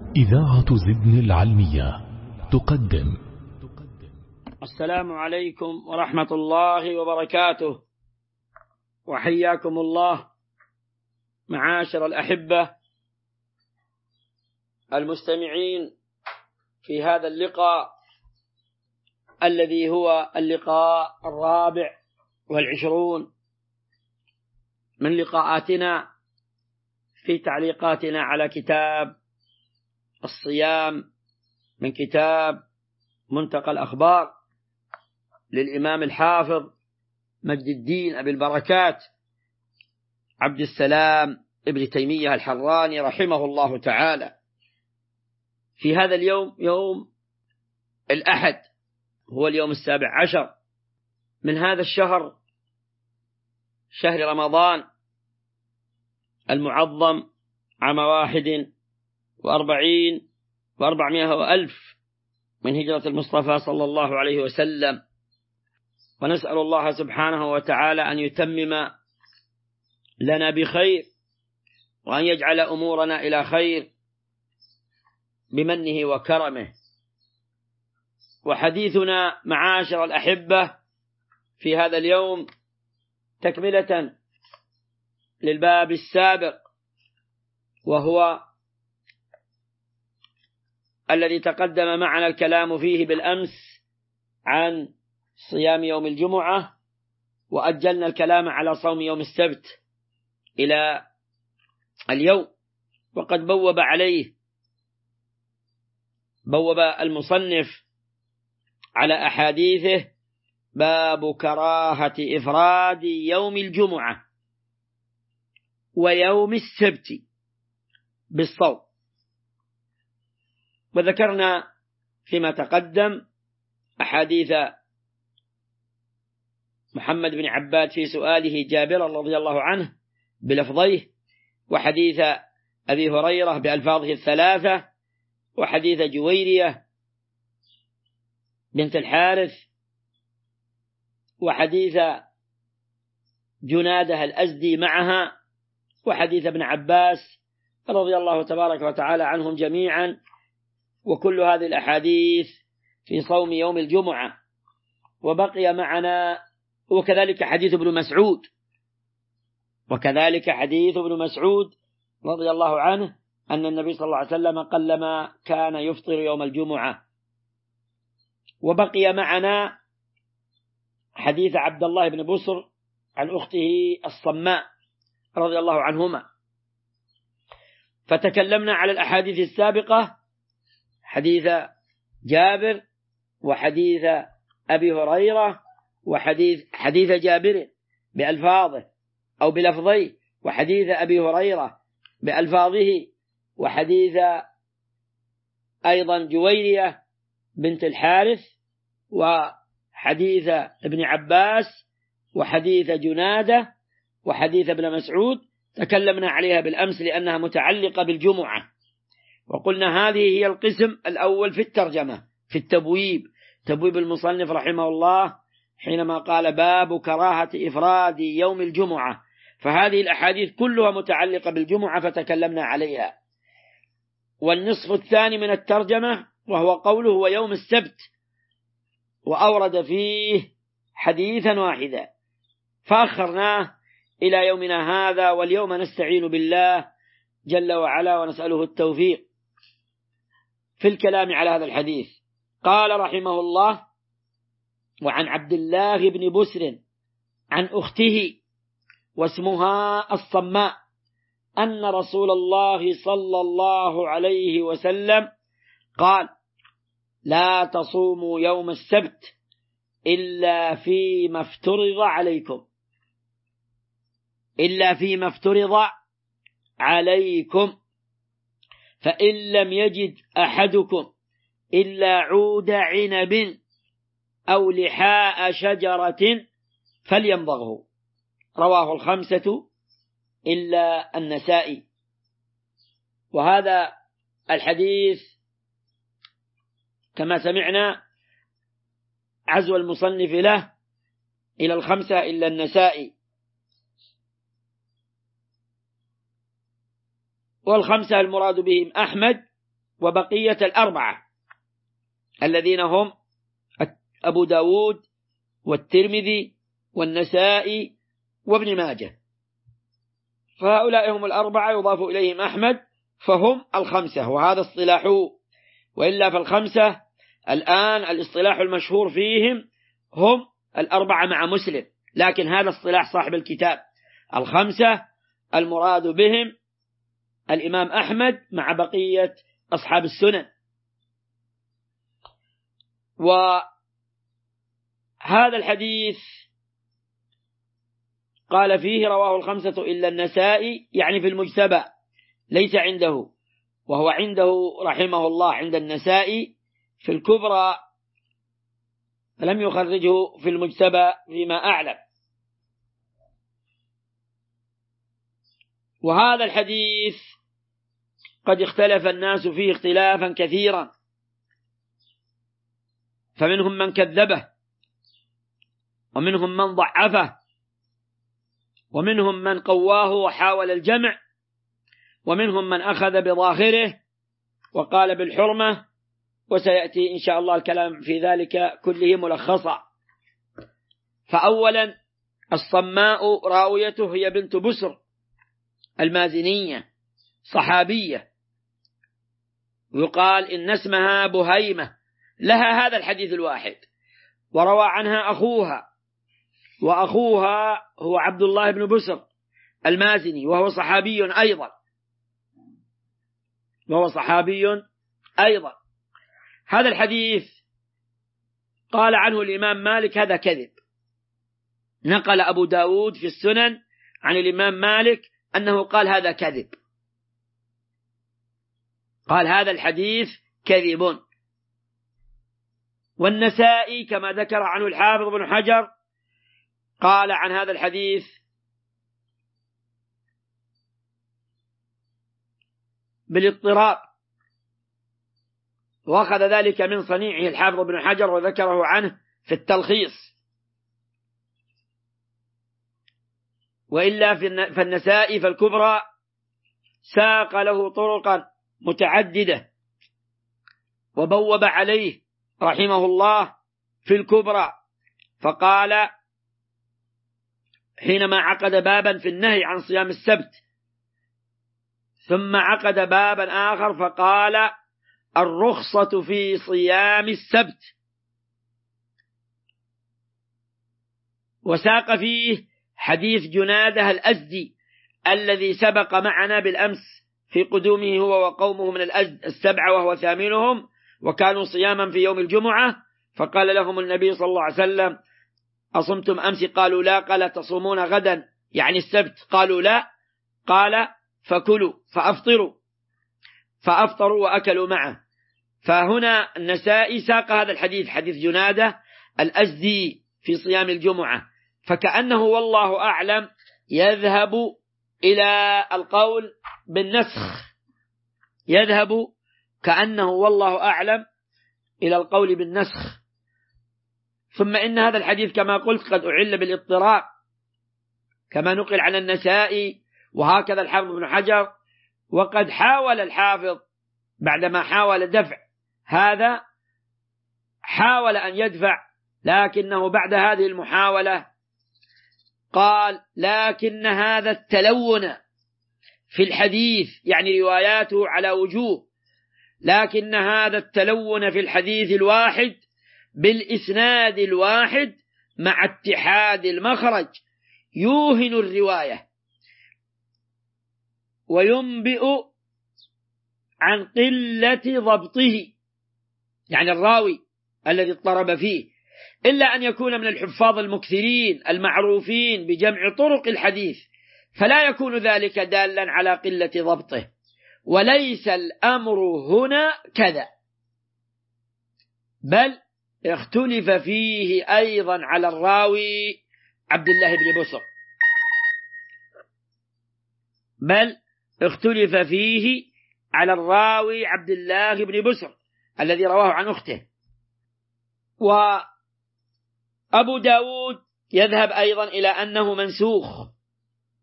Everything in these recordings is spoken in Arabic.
إذاعة زدن العلمية تقدم. السلام عليكم ورحمة الله وبركاته، وحياكم الله معاشر الأحبة المستمعين في هذا اللقاء الذي هو اللقاء 24 من لقاءاتنا في تعليقاتنا على كتاب الصيام من كتاب منتقى الأخبار للإمام الحافظ مجد الدين أبي البركات عبد السلام ابن تيمية الحراني رحمه الله تعالى. في هذا اليوم، يوم الأحد، هو اليوم 17 من هذا الشهر، شهر رمضان المعظم، عام 41 و400 وألف من هجرة المصطفى صلى الله عليه وسلم. ونسأل الله سبحانه وتعالى أن يتمم لنا بخير، وأن يجعل أمورنا إلى خير بمنه وكرمه. وحديثنا معاشر الأحبة في هذا اليوم تكملة للباب السابق، وهو الذي تقدم معنا الكلام فيه بالأمس عن صيام يوم الجمعة، وأجلنا الكلام على صوم يوم السبت إلى اليوم. وقد بوب المصنف على أحاديثه باب كراهة إفراد يوم الجمعة ويوم السبت بالصوم. وذكرنا فيما تقدم أحاديث محمد بن عباد في سؤاله جابر رضي الله عنه بلفظيه، وحديث أبي هريرة بألفاظه الثلاثة، وحديث جويرية بنت الحارث، وحديث جنادة الأزدي معها، وحديث ابن عباس رضي الله تبارك وتعالى عنهم جميعا. وكل هذه الأحاديث في صوم يوم الجمعة. وبقي معنا وكذلك حديث ابن مسعود رضي الله عنه أن النبي صلى الله عليه وسلم قلما كان يفطر يوم الجمعة. وبقي معنا حديث عبد الله بن بصر عن أخته الصماء رضي الله عنهما. فتكلمنا على الأحاديث السابقة، حديث جابر، وحديث أبي هريرة، حديث جابر بألفاظه أو بلفظيه، وحديث أبي هريرة بألفاظه، وحديث أيضا جويرية بنت الحارث، وحديث ابن عباس، وحديث جنادة، وحديث ابن مسعود. تكلمنا عليها بالأمس لأنها متعلقة بالجمعة. وقلنا هذه هي القسم الأول في الترجمة، في تبويب المصنف رحمه الله حينما قال باب كراهة إفراد يوم الجمعة، فهذه الأحاديث كلها متعلقة بالجمعة فتكلمنا عليها. والنصف الثاني من الترجمة وهو قوله ويوم السبت، وأورد فيه حديثا واحدا فأخرناه إلى يومنا هذا. واليوم نستعين بالله جل وعلا ونسأله التوفيق في الكلام على هذا الحديث. قال رحمه الله: وعن عبد الله بن بسر عن أخته واسمها الصماء أن رسول الله صلى الله عليه وسلم قال: لا تصوموا يوم السبت إلا فيما افترض عليكم، فإن لم يجد أحدكم إلا عود عنب أو لحاء شجرة فليمضغه. رواه الخمسة إلا النسائي. وهذا الحديث كما سمعنا عزو المصنف له إلى الخمسة إلا النسائي، والخمسة المراد بهم أحمد وبقية الأربعة الذين هم أبو داود والترمذي والنسائي وابن ماجه، فهؤلاء هم الأربعة يضاف إليهم أحمد فهم الخمسة، وهذا اصطلاح. وإلا فالخمسة الآن الاصطلاح المشهور فيهم هم الأربعة مع مسلم، لكن هذا اصطلاح صاحب الكتاب. الخمسة المراد بهم الإمام أحمد مع بقية أصحاب السنن. وهذا الحديث قال فيه رواه الخمسة إلا النسائي، يعني في المجتبى ليس عنده، وهو عنده رحمه الله عند النسائي في الكبرى، لم يخرجه في المجتبى فيما أعلم. وهذا الحديث قد اختلف الناس فيه اختلافا كثيرا، فمنهم من كذبه، ومنهم من ضعفه، ومنهم من قواه وحاول الجمع، ومنهم من أخذ بظاهره وقال بالحرمة، وسيأتي إن شاء الله الكلام في ذلك كله ملخصا. فأولا الصماء راويته هي بنت بسر المازنية صحابية، يقال إن اسمها بهيمة، لها هذا الحديث الواحد، وروى عنها أخوها، وأخوها هو عبد الله بن بسر المازني، وهو صحابي أيضا. هذا الحديث قال عنه الإمام مالك هذا كذب، نقل أبو داود في السنن عن الإمام مالك أنه قال هذا كذب، قال هذا الحديث كذب. والنسائي كما ذكر عنه الحافظ بن حجر قال عن هذا الحديث بالاضطراب، وأخذ ذلك من صنيعه الحافظ بن حجر وذكره عنه في التلخيص. وإلا فالنسائي فالكبرى ساق له طرقا متعددة، وبوب عليه رحمه الله في الكبرى، فقال حينما عقد بابا في النهي عن صيام السبت، ثم عقد بابا آخر فقال الرخصة في صيام السبت، وساق فيه حديث جنادة الأزدي الذي سبق معنا بالأمس في قدومه هو وقومه من الأزد السبعة وهو ثامنهم، وكانوا صياما في يوم الجمعة، فقال لهم النبي صلى الله عليه وسلم أصمتم أمس؟ قالوا لا. قال تصومون غدا يعني السبت؟ قالوا لا. قال فكلوا فأفطروا وأكلوا معه. فهنا النسائي ساق هذا الحديث، حديث جنادة الأزدي في صيام الجمعة، فكأنه والله أعلم يذهب إلى القول بالنسخ، يذهب كأنه والله أعلم إلى القول بالنسخ. ثم إن هذا الحديث كما قلت قد أعل بالاضطراب كما نقل عن النسائي، وهكذا الحافظ بن حجر. وقد حاول الحافظ بعدما حاول دفع هذا، حاول أن يدفع، لكنه بعد هذه المحاولة قال لكن هذا التلون في الحديث، يعني رواياته على وجوه، لكن هذا التلون في الحديث الواحد بالإسناد الواحد مع اتحاد المخرج يوهن الرواية وينبئ عن قلة ضبطه، يعني الراوي الذي اضطرب فيه، إلا أن يكون من الحفاظ المكثرين المعروفين بجمع طرق الحديث، فلا يكون ذلك دالا على قلة ضبطه. وليس الأمر هنا كذا، بل اختلف فيه أيضا على الراوي عبد الله بن بسر، الذي رواه عن أخته. وأبو داود يذهب أيضا إلى أنه منسوخ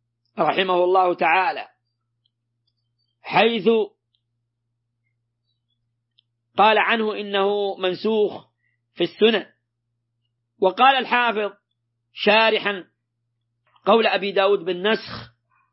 رحمه الله تعالى، حيث قال عنه إنه منسوخ في السنن. وقال الحافظ شارحا قول أبي داود بالنسخ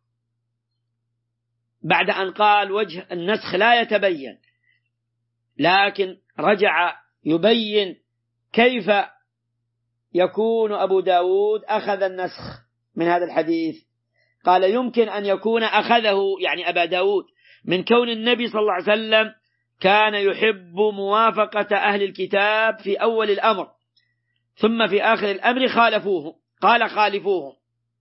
بعد أن قال وجه النسخ لا يتبين، لكن رجع يبين كيف يكون أبو داود أخذ النسخ من هذا الحديث. قال يمكن أن يكون أخذه يعني أبا داود من كون النبي صلى الله عليه وسلم كان يحب موافقة أهل الكتاب في أول الأمر، ثم في آخر الأمر خالفوه، قال خالفوهم.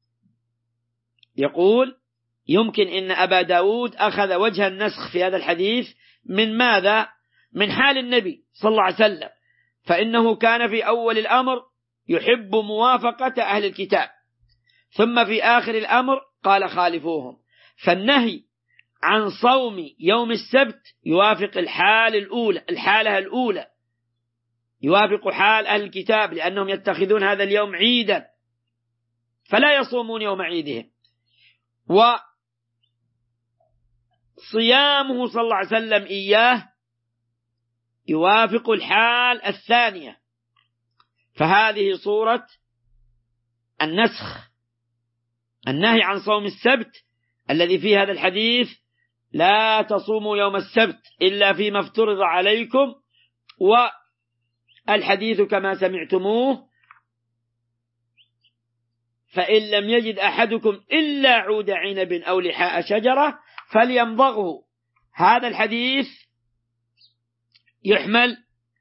يقول يمكن إن أبا داود أخذ وجه النسخ في هذا الحديث من ماذا؟ من حال النبي صلى الله عليه وسلم، فإنه كان في أول الأمر يحب موافقة أهل الكتاب، ثم في آخر الأمر قال خالفوهم. فالنهي عن صوم يوم السبت يوافق الحالة الأولى يوافق حال أهل الكتاب، لأنهم يتخذون هذا اليوم عيدا فلا يصومون يوم عيدهم. وصيامه صلى الله عليه وسلم إياه يوافق الحال الثانية، فهذه صورة النسخ. النهي عن صوم السبت الذي في هذا الحديث لا تصوموا يوم السبت إلا فيما افترض عليكم، والحديث كما سمعتموه فإن لم يجد أحدكم إلا عود عنب أو لحاء شجرة فليمضغه. هذا الحديث يحمل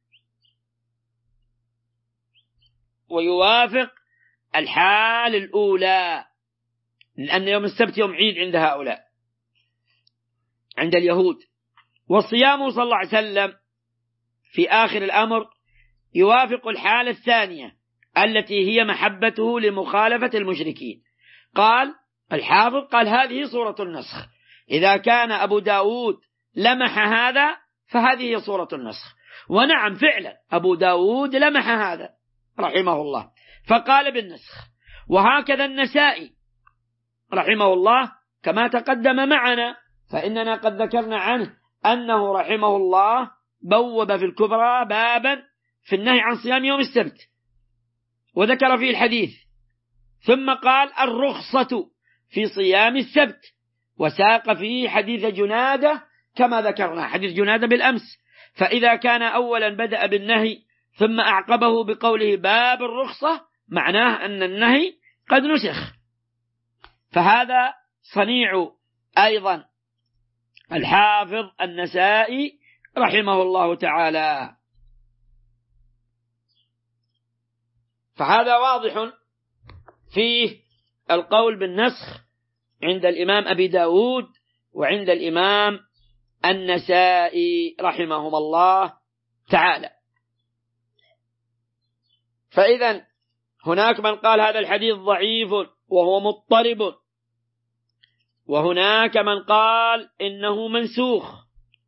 ويوافق الحال الأولى، لأن يوم السبت يوم عيد عند هؤلاء عند اليهود. وصيامه صلى الله عليه وسلم في آخر الأمر يوافق الحالة الثانية التي هي محبته لمخالفة المشركين. قال الحافظ قال هذه صورة النسخ. إذا كان أبو داود لمح هذا فهذه هي صورة النسخ. ونعم فعلا أبو داود لمح هذا رحمه الله فقال بالنسخ. وهكذا النسائي رحمه الله كما تقدم معنا، فإننا قد ذكرنا عنه أنه رحمه الله بوب في الكبرى بابا في النهي عن صيام يوم السبت وذكر فيه الحديث، ثم قال الرخصة في صيام السبت، وساق فيه حديث جنادة كما ذكرنا حديث جنادة بالأمس. فإذا كان أولا بدأ بالنهي ثم أعقبه بقوله باب الرخصة معناه أن النهي قد نسخ. فهذا صنيع أيضا الحافظ النسائي رحمه الله تعالى. فهذا واضح فيه القول بالنسخ عند الإمام أبي داود وعند الإمام النسائي رحمهم الله تعالى. فإذا هناك من قال هذا الحديث ضعيف وهو مضطرب، وهناك من قال إنه منسوخ.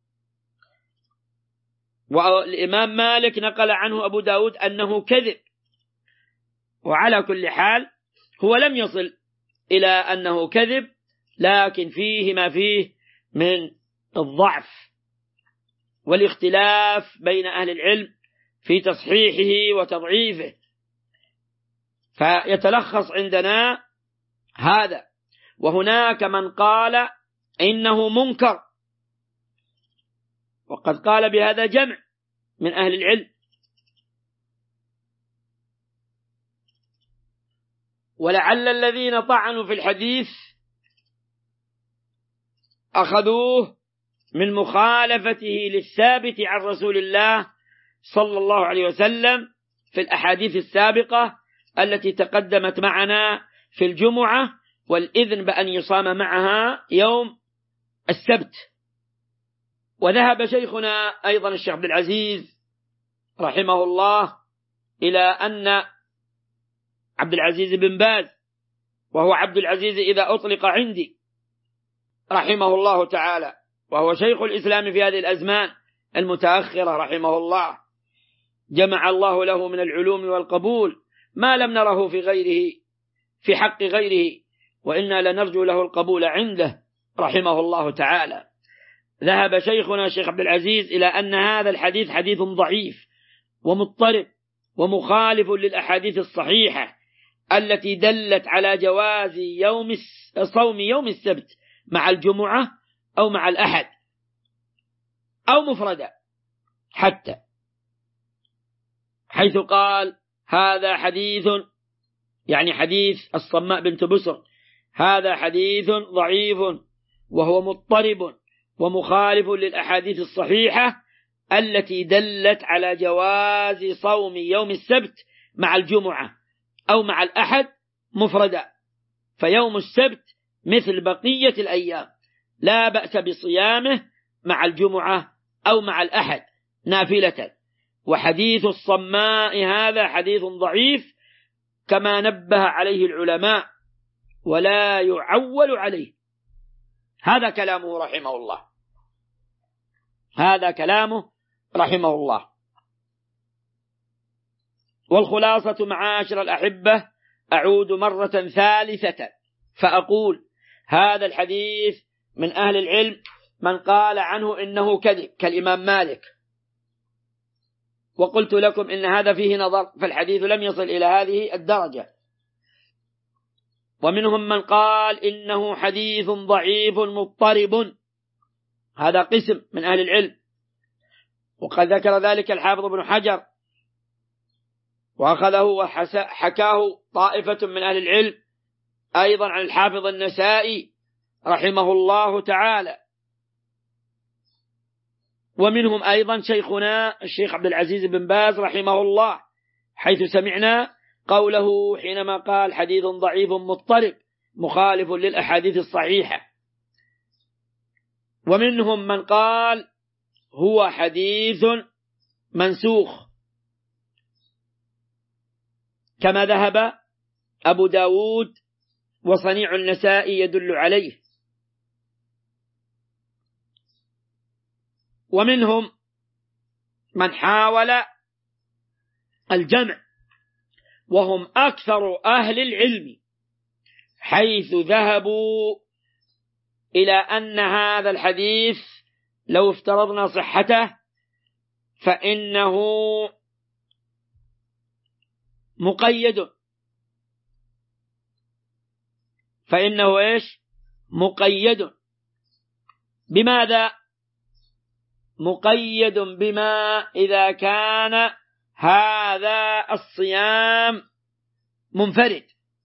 والإمام مالك نقل عنه أبو داود أنه كذب. وعلى كل حال هو لم يصل إلى أنه كذب، لكن فيه ما فيه من الضعف والاختلاف بين أهل العلم في تصحيحه وتضعيفه. فيتلخص عندنا هذا. وهناك من قال إنه منكر، وقد قال بهذا جمع من أهل العلم. ولعل الذين طعنوا في الحديث أخذوه من مخالفته للثابت عن رسول الله صلى الله عليه وسلم في الأحاديث السابقة التي تقدمت معنا في الجمعة، والإذن بأن يصام معها يوم السبت. وذهب شيخنا أيضا الشيخ عبد العزيز رحمه الله إلى أن عبد العزيز بن باز، وهو عبد العزيز إذا أطلق عندي رحمه الله تعالى، وهو شيخ الإسلام في هذه الأزمان المتأخرة رحمه الله، جمع الله له من العلوم والقبول ما لم نره في غيره في حق غيره، وإنا لنرجو له القبول عنده رحمه الله تعالى. ذهب شيخنا الشيخ عبد العزيز إلى أن هذا الحديث حديث ضعيف ومضطرب ومخالف للأحاديث الصحيحة التي دلت على جواز صوم يوم السبت مع الجمعة أو مع الأحد أو مفردا، حتى حيث قال هذا حديث، يعني حديث الصماء بنت بسر، هذا حديث ضعيف وهو مضطرب ومخالف للأحاديث الصحيحة التي دلت على جواز صوم يوم السبت مع الجمعة أو مع الأحد مفردا، فيوم السبت مثل بقية الأيام لا بأس بصيامه مع الجمعة أو مع الأحد نافلة. وحديث الصماء هذا حديث ضعيف كما نبه عليه العلماء ولا يعول عليه. هذا كلامه رحمه الله، هذا كلامه رحمه الله. والخلاصة معاشر الأحبة، أعود مرة ثالثة فأقول هذا الحديث من أهل العلم من قال عنه إنه كذب كالإمام مالك، وقلت لكم إن هذا فيه نظر، فالحديث لم يصل إلى هذه الدرجة. ومنهم من قال إنه حديث ضعيف مضطرب، هذا قسم من أهل العلم، وقد ذكر ذلك الحافظ ابن حجر، وأخذه وحكاه طائفة من أهل العلم أيضا عن الحافظ النسائي رحمه الله تعالى. ومنهم أيضا شيخنا الشيخ عبد العزيز بن باز رحمه الله، حيث سمعنا قوله حينما قال حديث ضعيف مضطرب مخالف للأحاديث الصحيحة. ومنهم من قال هو حديث منسوخ كما ذهب أبو داود وصنيع النسائي يدل عليه. ومنهم من حاول الجمع وهم أكثر أهل العلم، حيث ذهبوا إلى أن هذا الحديث لو افترضنا صحته فإنه مقيد، فإنه إيش؟ مقيد. بماذا؟ مقيد بما إذا كان هذا الصيام منفرد،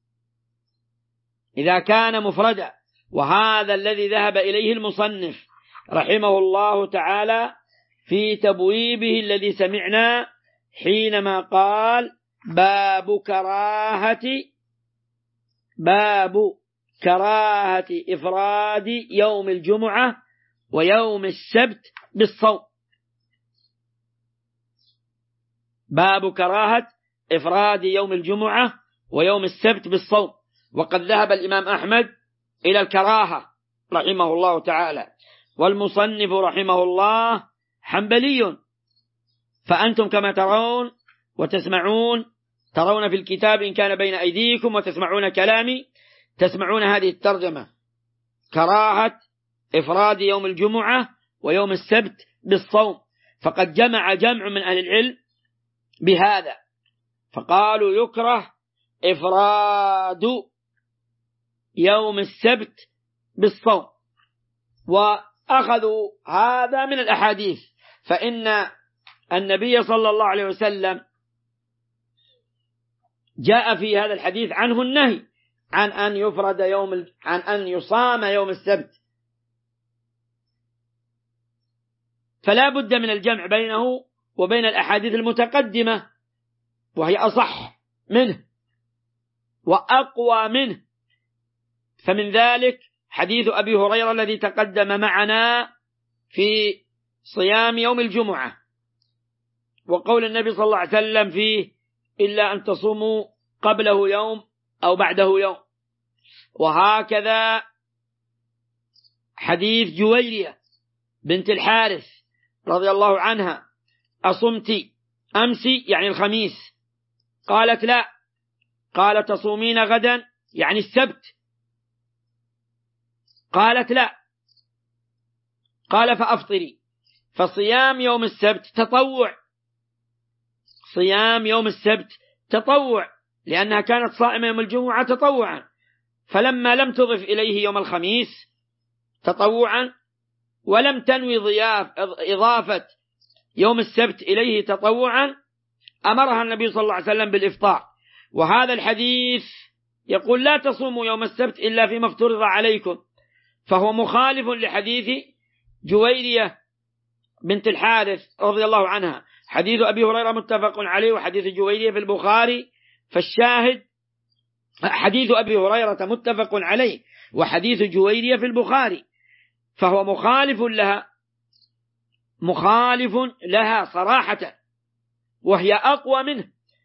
إذا كان مفردا. وهذا الذي ذهب إليه المصنف رحمه الله تعالى في تبويبه الذي سمعنا حينما قال باب كراهة إفراد يوم الجمعة ويوم السبت بالصوم. باب كراهة إفراد يوم الجمعة ويوم السبت بالصوم. وقد ذهب الإمام أحمد إلى الكراهة رحمه الله تعالى، والمصنف رحمه الله حنبلي. فأنتم كما ترون وتسمعون، ترون في الكتاب إن كان بين أيديكم وتسمعون كلامي، تسمعون هذه الترجمة: كراهة إفراد يوم الجمعة ويوم السبت بالصوم. فقد جمع جمع من أهل العلم بهذا، فقالوا يكره إفراد يوم السبت بالصوم، وأخذوا هذا من الأحاديث، فإن النبي صلى الله عليه وسلم جاء في هذا الحديث عنه النهي عن أن يصام يوم السبت، فلا بد من الجمع بينه وبين الأحاديث المتقدمة، وهي أصح منه وأقوى منه. فمن ذلك حديث أبي هريرة الذي تقدم معنا في صيام يوم الجمعة، وقول النبي صلى الله عليه وسلم فيه: إلا أن تصوموا قبله يوم أو بعده يوم. وهكذا حديث جويرية بنت الحارث رضي الله عنها: أصمت أمس يعني الخميس؟ قالت لا. قال: تصومين غدا يعني السبت؟ قالت لا. قال فأفطري. فصيام يوم السبت تطوع، صيام يوم السبت تطوع، لأنها كانت صائمة يوم الجمعة تطوعا، فلما لم تضف إليه يوم الخميس تطوعا ولم تنوي إضافة يوم السبت إليه تطوعا، أمرها النبي صلى الله عليه وسلم بالإفطار. وهذا الحديث يقول لا تصوموا يوم السبت إلا فيما افترض عليكم، فهو مخالف لحديث جويرية بنت الحارث رضي الله عنها. حديث أبي هريرة متفق عليه، وحديث جويرية في البخاري، فالشاهد حديث أبي هريرة متفق عليه وحديث جويرية في البخاري، فهو مخالف لها صراحة، وهي أقوى منه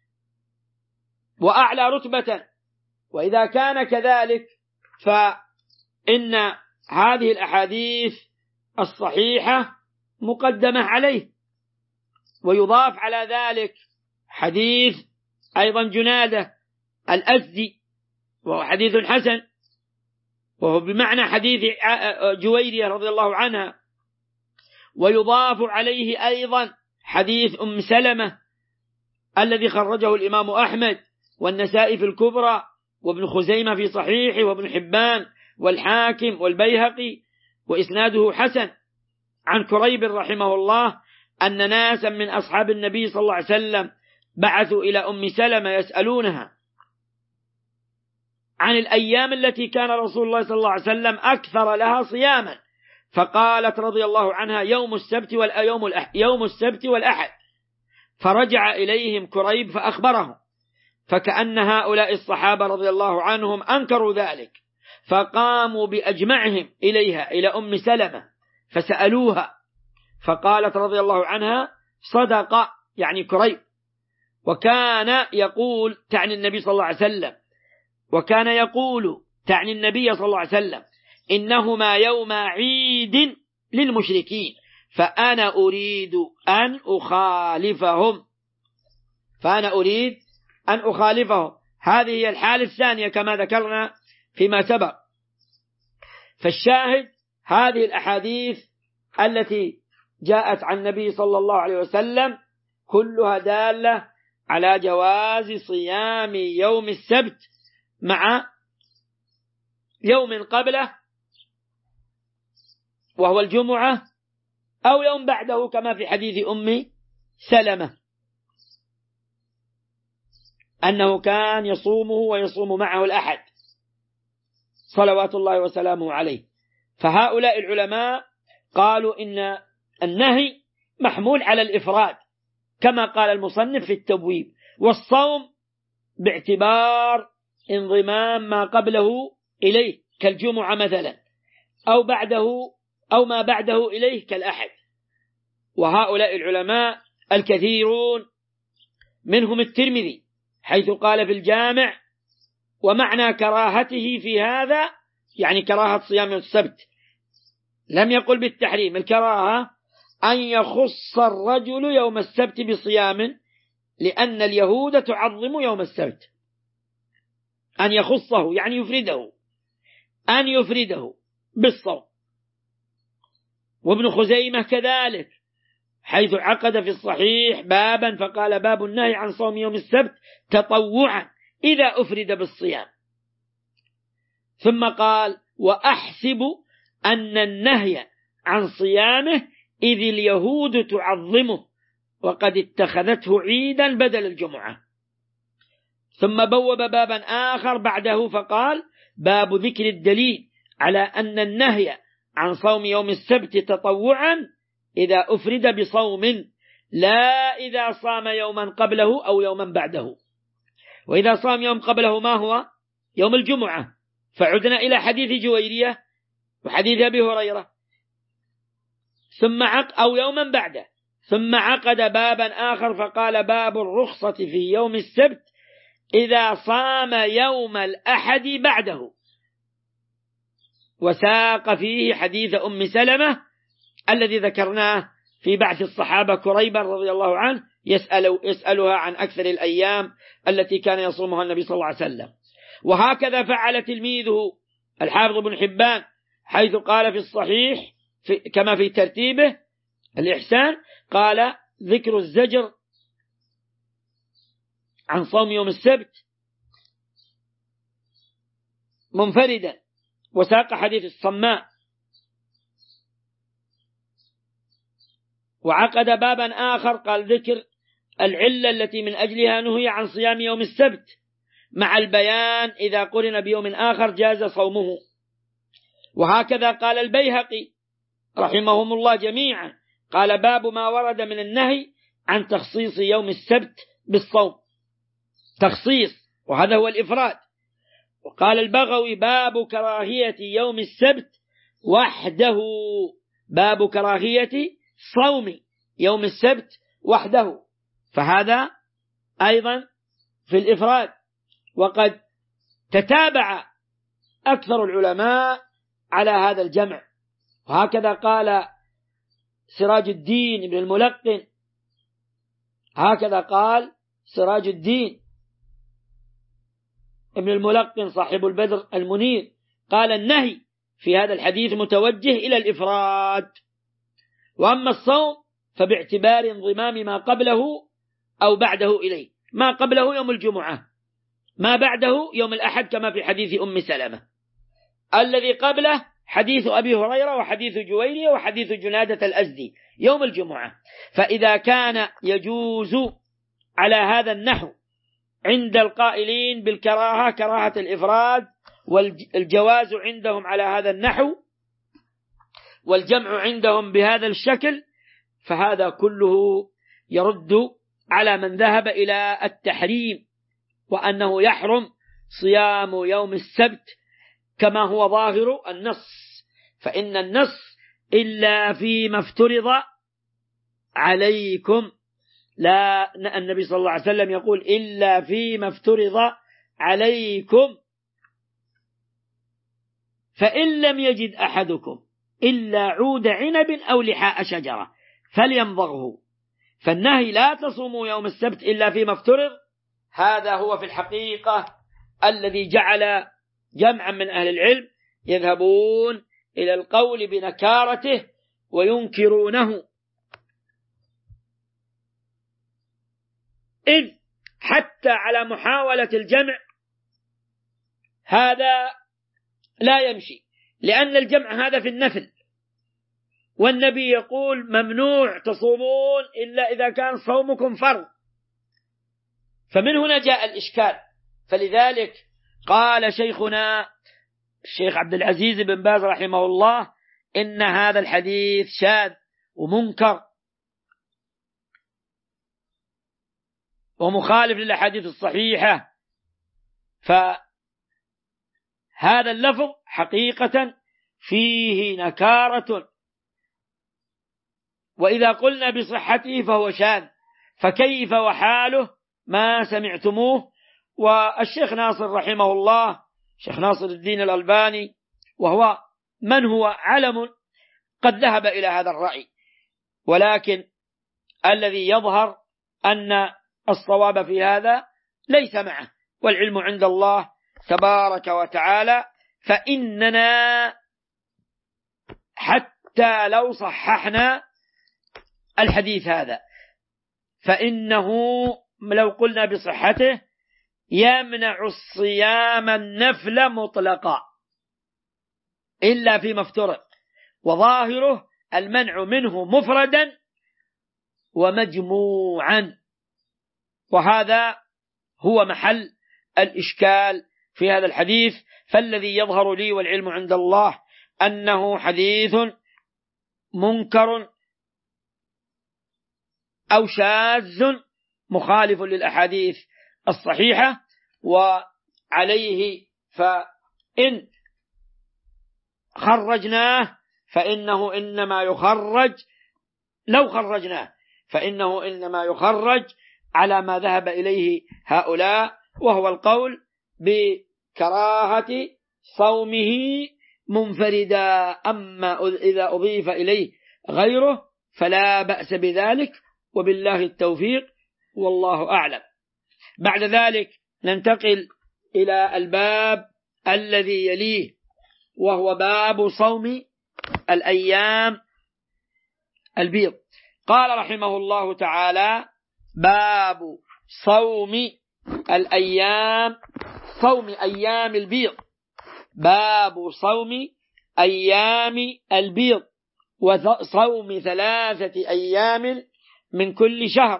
وأعلى رتبة. وإذا كان كذلك فإن هذه الأحاديث الصحيحة مقدمة عليه. ويضاف على ذلك حديث أيضا جنادة الأزدي، وهو حديث حسن، وهو بمعنى حديث جويرية رضي الله عنها. ويضاف عليه أيضا حديث أم سلمة الذي خرجه الإمام أحمد والنسائي في الكبرى، وابن خزيمة في صحيحه، وابن حبان والحاكم والبيهقي، وإسناده حسن، عن كريب رحمه الله أن ناسا من أصحاب النبي صلى الله عليه وسلم بعثوا إلى أم سلمة يسألونها عن الأيام التي كان رسول الله صلى الله عليه وسلم أكثر لها صياما، فقالت رضي الله عنها يوم السبت والأحد. فرجع إليهم كريب فأخبرهم، فكأن هؤلاء الصحابة رضي الله عنهم أنكروا ذلك، فقاموا بأجمعهم إليها إلى أم سلمة فسألوها، فقالت رضي الله عنها صدق، يعني كريب، وكان يقول تعني النبي صلى الله عليه وسلم، وكان يقول تعني النبي صلى الله عليه وسلم إنهما يوم عيد للمشركين فأنا أريد أن أخالفهم. هذه هي الحالة الثانية كما ذكرنا فيما سبق. فالشاهد هذه الأحاديث التي جاءت عن النبي صلى الله عليه وسلم كلها دالة على جواز صيام يوم السبت مع يوم قبله وهو الجمعة، أو يوم بعده كما في حديث أم سلمة أنه كان يصومه ويصوم معه الأحد صلوات الله وسلامه عليه. فهؤلاء العلماء قالوا إن النهي محمول على الإفراد كما قال المصنف في التبويب، والصوم باعتبار انضمام ما قبله إليه كالجمعة مثلا، أو ما بعده إليه كالأحد. وهؤلاء العلماء الكثيرون منهم الترمذي حيث قال في الجامع ومعنى كراهته في هذا يعني كراهة صيام السبت، لم يقل بالتحريم، الكراهة أن يخص الرجل يوم السبت بصيام لأن اليهود تعظم يوم السبت، أن يخصه يعني يفرده بالصوم. وابن خزيمة كذلك حيث عقد في الصحيح بابا فقال باب النهي عن صوم يوم السبت تطوعا إذا أفرد بالصيام، ثم قال وأحسب أن النهي عن صيامه إذ اليهود تعظمه وقد اتخذته عيدا بدل الجمعة. ثم بوب بابا آخر بعده فقال باب ذكر الدليل على أن النهي عن صوم يوم السبت تطوعا إذا أفرد بصوم لا إذا صام يوما قبله أو يوما بعده. وإذا صام يوم قبله ما هو؟ يوم الجمعة. فعدنا إلى حديث جويرية وحديث أبي هريرة أو يوما بعده، ثم عقد بابا آخر فقال باب الرخصة في يوم السبت إذا صام يوم الأحد بعده، وساق فيه حديث أم سلمة الذي ذكرناه في بعث الصحابة كريبا رضي الله عنه يسألها عن أكثر الأيام التي كان يصومها النبي صلى الله عليه وسلم. وهكذا فعل تلميذه الحافظ بن حبان حيث قال في الصحيح كما في ترتيبه الإحسان قال ذكر الزجر عن صوم يوم السبت منفردا، وساق حديث الصماء، وعقد بابا آخر قال ذكر العلة التي من أجلها نهي عن صيام يوم السبت مع البيان إذا قرن بيوم آخر جاز صومه. وهكذا قال البيهقي رحمهم الله جميعا، قال باب ما ورد من النهي عن تخصيص يوم السبت بالصوم، تخصيص، وهذا هو الإفراد. وقال البغوي باب كراهية يوم السبت وحده، باب كراهية صوم يوم السبت وحده، فهذا أيضا في الإفراد. وقد تتابع أكثر العلماء على هذا الجمع، وهكذا قال سراج الدين بن الملقن، هكذا قال سراج الدين ابن الملقن صاحب البدر المنير، قال النهي في هذا الحديث متوجه إلى الإفراد، وأما الصوم فباعتبار انضمام ما قبله أو بعده إليه، ما قبله يوم الجمعة، ما بعده يوم الأحد كما في حديث أم سلمة، الذي قبله حديث أبي هريرة وحديث جويرية وحديث جنادة الأزدي يوم الجمعة. فإذا كان يجوز على هذا النحو عند القائلين بالكراهة كراهة الإفراد، والجواز عندهم على هذا النحو، والجمع عندهم بهذا الشكل، فهذا كله يرد على من ذهب إلى التحريم، وأنه يحرم صيام يوم السبت كما هو ظاهر النص. فإن النص إلا فيما افترض عليكم، لا، النبي صلى الله عليه وسلم يقول إلا فيما افترض عليكم، فإن لم يجد أحدكم إلا عود عنب أو لحاء شجرة فليمضغه. فالنهي لا تصوموا يوم السبت إلا فيما افترض، هذا هو في الحقيقة الذي جعل جمعا من أهل العلم يذهبون إلى القول بنكارته وينكرونه، إذ حتى على محاولة الجمع هذا لا يمشي، لأن الجمع هذا في النفل، والنبي يقول ممنوع تصومون إلا إذا كان صومكم فرض، فمن هنا جاء الإشكال. فلذلك قال شيخنا الشيخ عبد العزيز بن باز رحمه الله إن هذا الحديث شاذ ومنكر ومخالف للأحاديث الصحيحة، فهذا اللفظ حقيقة فيه نكارة، وإذا قلنا بصحته فهو شاذ، فكيف وحاله ما سمعتموه. والشيخ ناصر رحمه الله، شيخ ناصر الدين الألباني، وهو من هو علم، قد ذهب إلى هذا الرأي، ولكن الذي يظهر أن الصواب في هذا ليس معه، والعلم عند الله تبارك وتعالى. فإننا حتى لو صححنا الحديث هذا فإنه لو قلنا بصحته يمنع الصيام النفل مطلقا إلا فيما افترض، وظاهره المنع منه مفردا ومجموعا، وهذا هو محل الإشكال في هذا الحديث. فالذي يظهر لي والعلم عند الله أنه حديث منكر أو شاذ مخالف للأحاديث الصحيحة، وعليه فإن خرجناه فإنه إنما يخرج، لو خرجناه فإنه إنما يخرج على ما ذهب إليه هؤلاء، وهو القول بكراهة صومه منفردا، أما إذا أضيف إليه غيره فلا بأس بذلك، وبالله التوفيق والله أعلم. بعد ذلك ننتقل إلى الباب الذي يليه، وهو باب صوم الأيام البيض. قال رحمه الله تعالى: باب صوم الأيام، صوم أيام البيض. باب صوم أيام البيض وصوم 3 أيام من كل شهر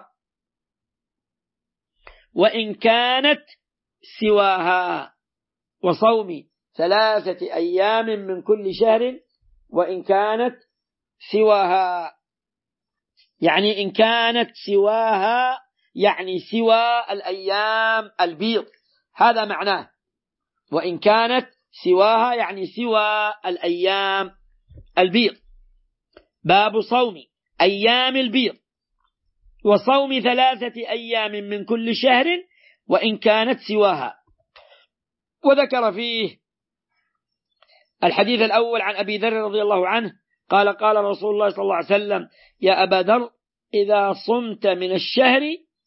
وإن كانت سواها. وصوم 3 أيام من كل شهر وإن كانت سواها، يعني إن كانت سواها يعني سوى الأيام البيض، هذا معناه. وإن كانت سواها يعني سوى الأيام البيض. باب صوم أيام البيض وصوم 3 أيام من كل شهر وإن كانت سواها. وذكر فيه الحديث الأول عن أبي ذر رضي الله عنه قال: قال رسول الله صلى الله عليه وسلم: يا أبا ذر، إذا صمت من الشهر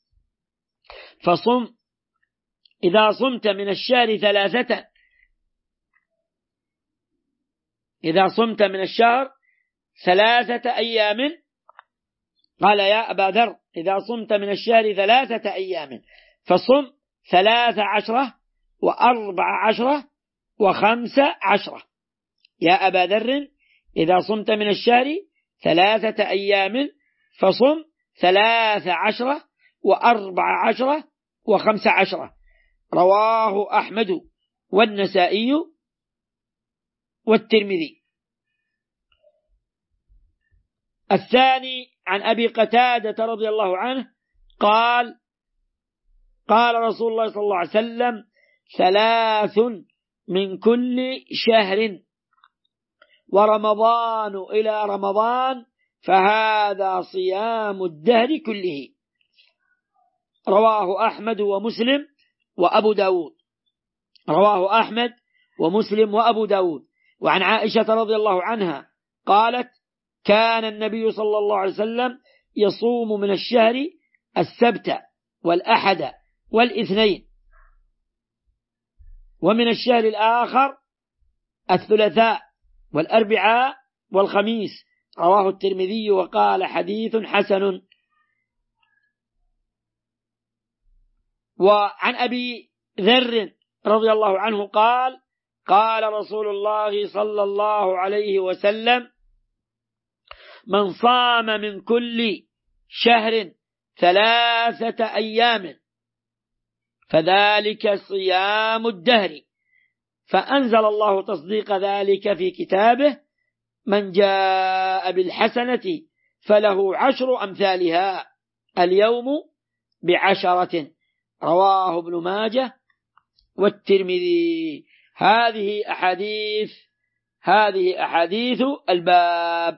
فصم، إذا صمت من الشهر 3، إذا صمت من الشهر 3 أيام. قال: يا أبا ذر، إذا صمت من الشهر 3 أيام فصم 13 و14 و15. يا أبا ذر، إذا صمت من الشهر 3 أيام فصم 13 و14 و15. رواه أحمد والنسائي والترمذي. الثاني عن أبي قتادة رضي الله عنه قال: قال رسول الله صلى الله عليه وسلم: 3 من كل شهر ورمضان إلى رمضان فهذا صيام الدهر كله. رواه أحمد ومسلم وأبو داود. رواه أحمد ومسلم وأبو داود. وعن عائشة رضي الله عنها قالت: كان النبي صلى الله عليه وسلم يصوم من الشهر السبت والأحد والاثنين، ومن الشهر الآخر الثلاثاء والأربعاء والخميس. رواه الترمذي وقال: حديث حسن. وعن أبي ذر رضي الله عنه قال: قال رسول الله صلى الله عليه وسلم: من صام من كل شهر 3 أيام فذلك صيام الدهر. فأنزل الله تصديق ذلك في كتابه: من جاء بالحسنة فله 10 أمثالها اليوم ب10. رواه ابن ماجه والترمذي. هذه أحاديث الباب.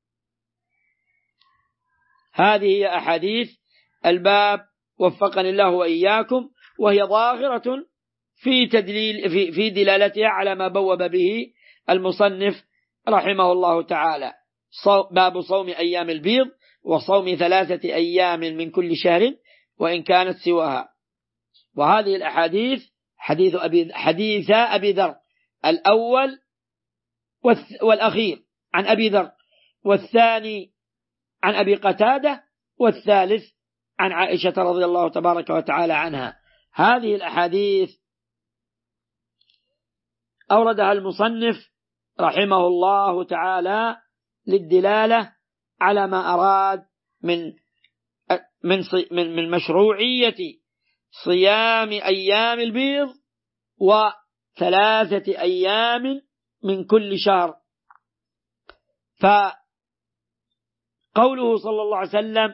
هذه أحاديث الباب وفقني الله وإياكم، وهي ظاهرة في دلالتها على ما بوب به المصنف رحمه الله تعالى. باب صوم أيام البيض وصوم 3 أيام من كل شهر وإن كانت سواها. وهذه الأحاديث حديث أبي ذر الأول والأخير عن أبي ذر، والثاني عن أبي قتادة، والثالث عن عائشة رضي الله تبارك وتعالى عنها. هذه الأحاديث أوردها المصنف رحمه الله تعالى للدلالة على ما أراد من مشروعية صيام أيام البيض و3 أيام من كل شهر. فقوله صلى الله عليه وسلم: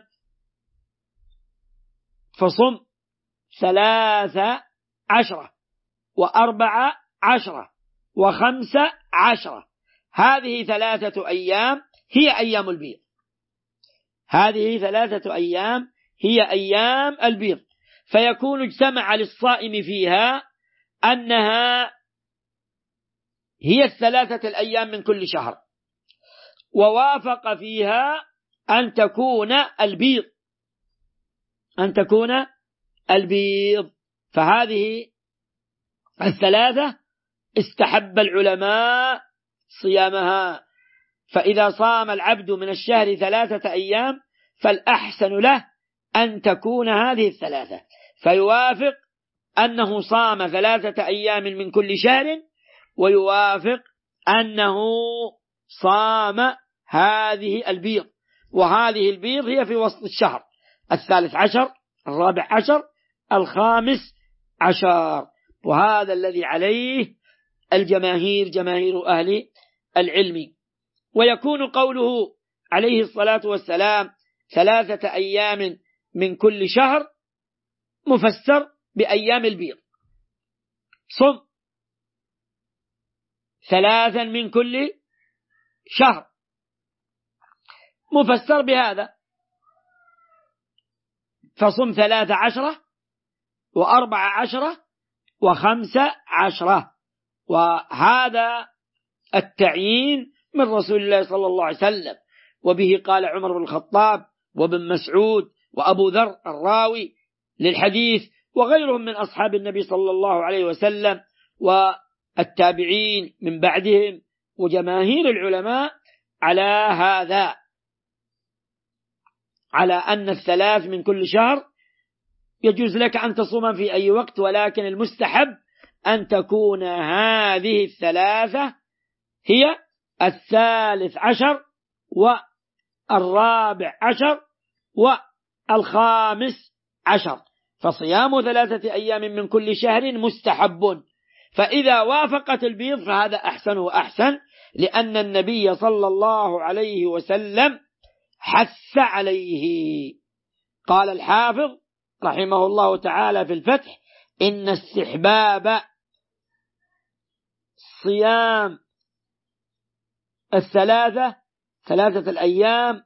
فصم 13 و14 و15. هذه 3 أيام هي أيام البيض. هذه 3 أيام هي أيام البيض. فيكون اجتمع للصائم فيها أنها هي 3 الأيام من كل شهر، ووافق فيها أن تكون البيض. فهذه 3 استحب العلماء صيامها فإذا صام العبد من الشهر 3 أيام فالأحسن له أن تكون هذه 3، فيوافق أنه صام 3 أيام من كل شهر، ويوافق أنه صام هذه البيض، وهذه البيض هي في وسط الشهر 13 14 15، وهذا الذي عليه الجماهير، جماهير أهل العلم. ويكون قوله عليه الصلاة والسلام 3 أيام من كل شهر مفسر بأيام البيض، صم 3 من كل شهر، مفسر بهذا، فصم 13 و14 و15، وهذا التعيين من رسول الله صلى الله عليه وسلم. وبه قال عمر بن الخطاب وابن مسعود وأبو ذر الراوي للحديث وغيرهم من أصحاب النبي صلى الله عليه وسلم والتابعين من بعدهم وجماهير العلماء على هذا، على أن 3 من كل شهر يجوز لك أن تصوم في أي وقت، ولكن المستحب أن تكون هذه 3 هي 13 و14 و15، فصيام 3 أيام من كل شهر مستحب، فإذا وافقت البيض فهذا أحسن وأحسن، لأن النبي صلى الله عليه وسلم حث عليه. قال الحافظ رحمه الله تعالى في الفتح: إن استحباب صيام 3 الأيام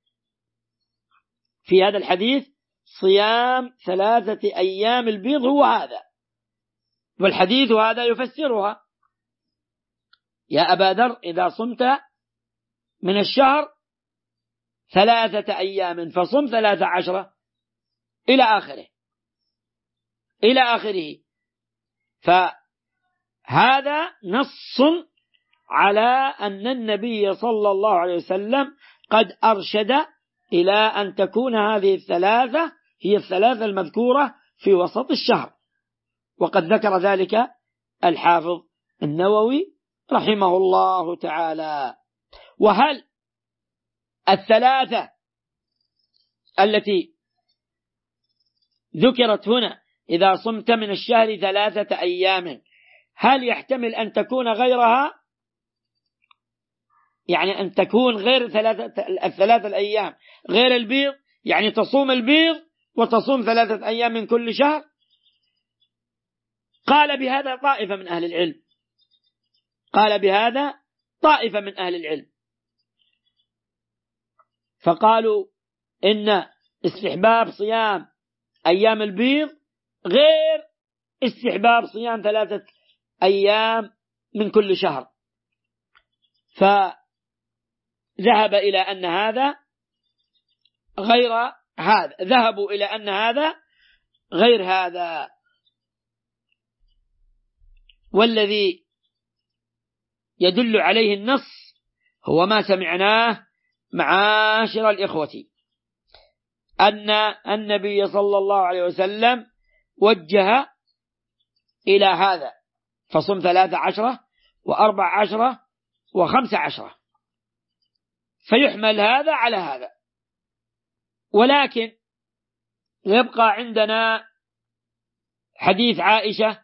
في هذا الحديث، صيام 3 أيام البيض هو هذا، والحديث هذا يفسرها: يا أبا ذر إذا صمت من الشهر 3 أيام فصم 13 إلى آخره. فهذا نص على أن النبي صلى الله عليه وسلم قد أرشد إلى أن تكون هذه 3 هي 3 المذكورة في وسط الشهر، وقد ذكر ذلك الحافظ النووي رحمه الله تعالى. وهل 3 التي ذكرت هنا إذا صمت من الشهر 3 أيام هل يحتمل أن تكون غيرها؟ يعني أن تكون غير 3 الأيام غير البيض، يعني تصوم البيض وتصوم 3 أيام من كل شهر؟ قال بهذا طائفة من أهل العلم، فقالوا إن استحباب صيام أيام البيض غير استحباب صيام 3 أيام من كل شهر، فذهب إلى أن هذا غير هذا، ذهبوا إلى أن هذا غير هذا. والذي يدل عليه النص هو ما سمعناه معاشر الإخوة، أن النبي صلى الله عليه وسلم وجه إلى هذا، فصم 13 و14 و15، فيحمل هذا على هذا. ولكن يبقى عندنا حديث عائشة: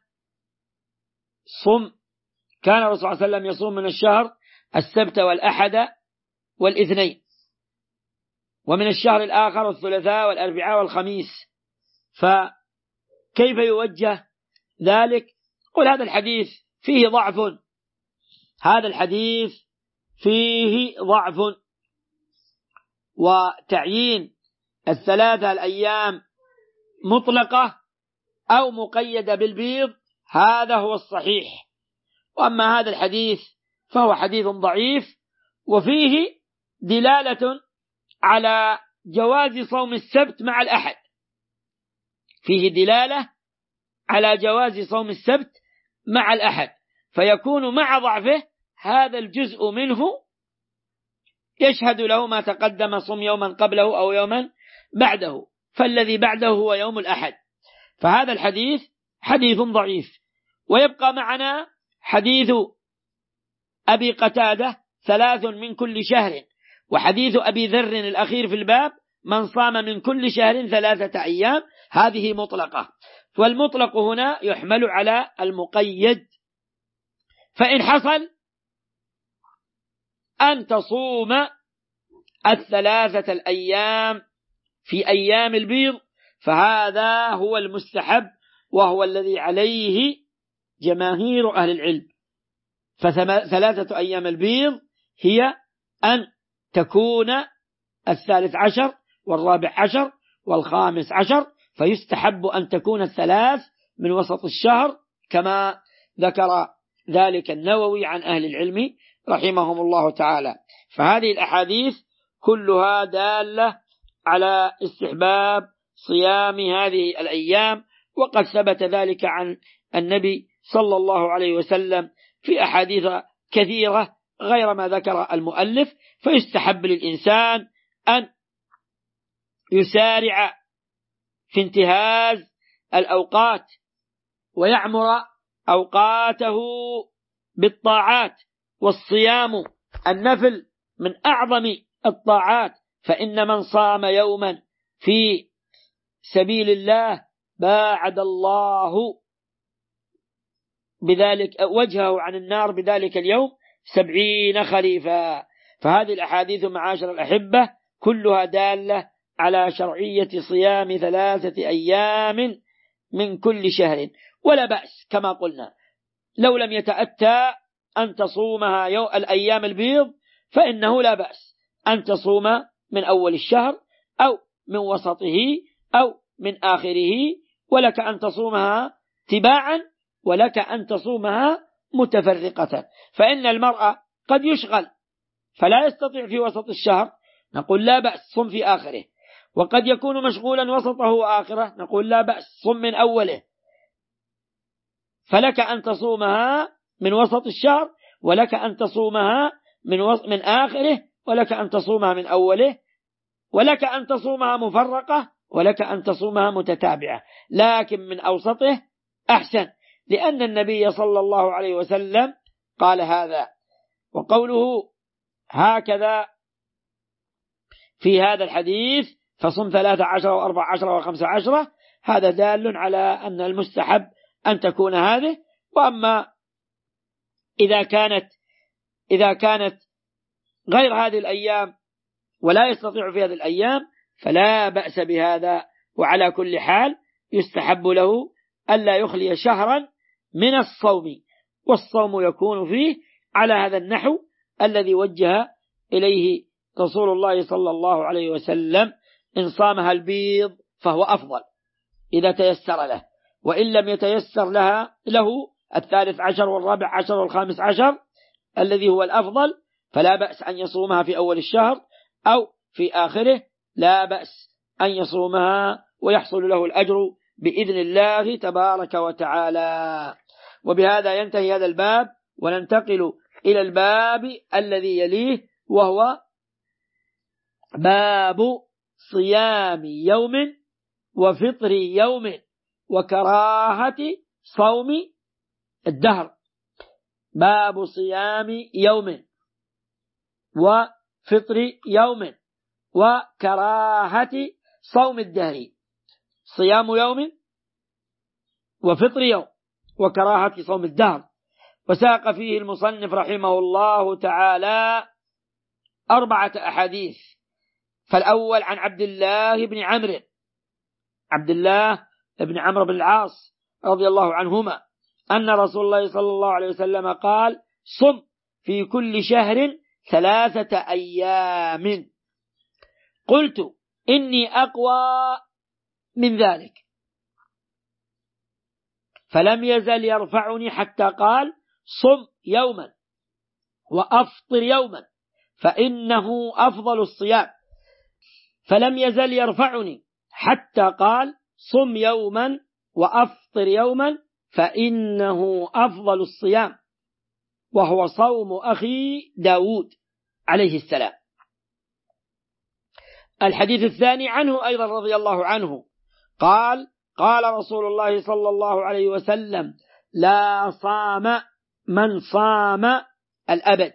كان الرسول صلى الله عليه وسلم يصوم من الشهر السبت والأحد والاثنين، ومن الشهر الآخر الثلاثاء والأربعاء والخميس، فكيف يوجه ذلك؟ قل هذا الحديث فيه ضعف، هذا الحديث فيه ضعف، وتعيين 3 الأيام مطلقة أو مقيدة بالبيض هذا هو الصحيح. وأما هذا الحديث فهو حديث ضعيف، وفيه دلالة على جواز صوم السبت مع الأحد، فيه دلالة على جواز صوم السبت مع الأحد، فيكون مع ضعفه هذا الجزء منه يشهد له ما تقدم صم يوما قبله أو يوما بعده، فالذي بعده هو يوم الأحد. فهذا الحديث حديث ضعيف. ويبقى معنا حديث أبي قتادة 3 من كل شهر، وحديث أبي ذر الأخير في الباب من صام من كل شهر 3 أيام. هذه مطلقة، والمطلق هنا يحمل على المقيد. فإن حصل أن تصوم 3 الأيام في أيام البيض فهذا هو المستحب، وهو الذي عليه جماهير أهل العلم. ف3 أيام البيض هي أن تكون 13 و14 و15، فيستحب أن تكون 3 من وسط الشهر كما ذكر ذلك النووي عن أهل العلم رحمهم الله تعالى. فهذه الأحاديث كلها دالة على استحباب صيام هذه الأيام، وقد ثبت ذلك عن النبي صلى الله عليه وسلم في أحاديث كثيرة غير ما ذكر المؤلف. فيستحب للإنسان أن يسارع في انتهاز الأوقات ويعمر أوقاته بالطاعات، والصيام النفل من أعظم الطاعات، فإن من صام يوما في سبيل الله باعد الله بذلك وجهه عن النار بذلك اليوم 70 خريفا. فهذه الأحاديث معاشر الأحبة كلها دالة على شرعية صيام 3 أيام من كل شهر، ولا بأس كما قلنا لو لم يتأتى أن تصومها الأيام البيض فإنه لا بأس أن تصوم من أول الشهر أو من وسطه أو من آخره، ولك أن تصومها تباعا ولك أن تصومها متفرقة. فإن المرأة قد يشغل فلا يستطيع في وسط الشهر، نقول لا بأس صم في آخره. وقد يكون مشغولا وسطه وآخره، نقول لا بأس صم من أوله. فلك أن تصومها من وسط الشهر، ولك أن تصومها من آخره، ولك أن تصومها من أوله، ولك أن تصومها مفرقة، ولك أن تصومها متتابعة، لكن من أوسطه أحسن، لأن النبي صلى الله عليه وسلم قال هذا. وقوله هكذا في هذا الحديث فصم 13 و14 و15 هذا دال على أن المستحب أن تكون هذه. وأما إذا كانت غير هذه الأيام ولا يستطيع في هذه الأيام فلا بأس بهذا. وعلى كل حال يستحب له ألا يخلي شهرا من الصوم، والصوم يكون فيه على هذا النحو الذي وجه إليه رسول الله صلى الله عليه وسلم. إن صامها البيض فهو أفضل إذا تيسر له، وإن لم يتيسر له 13 و14 و15 الذي هو الأفضل فلا بأس أن يصومها في أول الشهر أو في آخره، لا بأس أن يصومها ويحصل له الأجر بإذن الله تبارك وتعالى. وبهذا ينتهي هذا الباب، وننتقل إلى الباب الذي يليه، وهو باب صيام يوم وفطر يوم وكراهة صوم الدهر. باب صيام يوم وفطر يوم وكراهة صوم الدهر. صيام يوم وفطر يوم وكراهة صوم الدهر. وساق فيه المصنف رحمه الله تعالى 4 أحاديث. فالأول عن عبد الله بن عمرو بن العاص رضي الله عنهما أن رسول الله صلى الله عليه وسلم قال: صم في كل شهر 3 أيام. قلت: إني أقوى من ذلك. فلم يزل يرفعني حتى قال: صم يوما وأفطر يوما فإنه أفضل الصيام. فلم يزل يرفعني حتى قال: صم يوما وأفطر يوما فإنه أفضل الصيام، وهو صوم أخي داود عليه السلام. الحديث الثاني عنه أيضا رضي الله عنه قال رسول الله صلى الله عليه وسلم: لا صام من صام الأبد.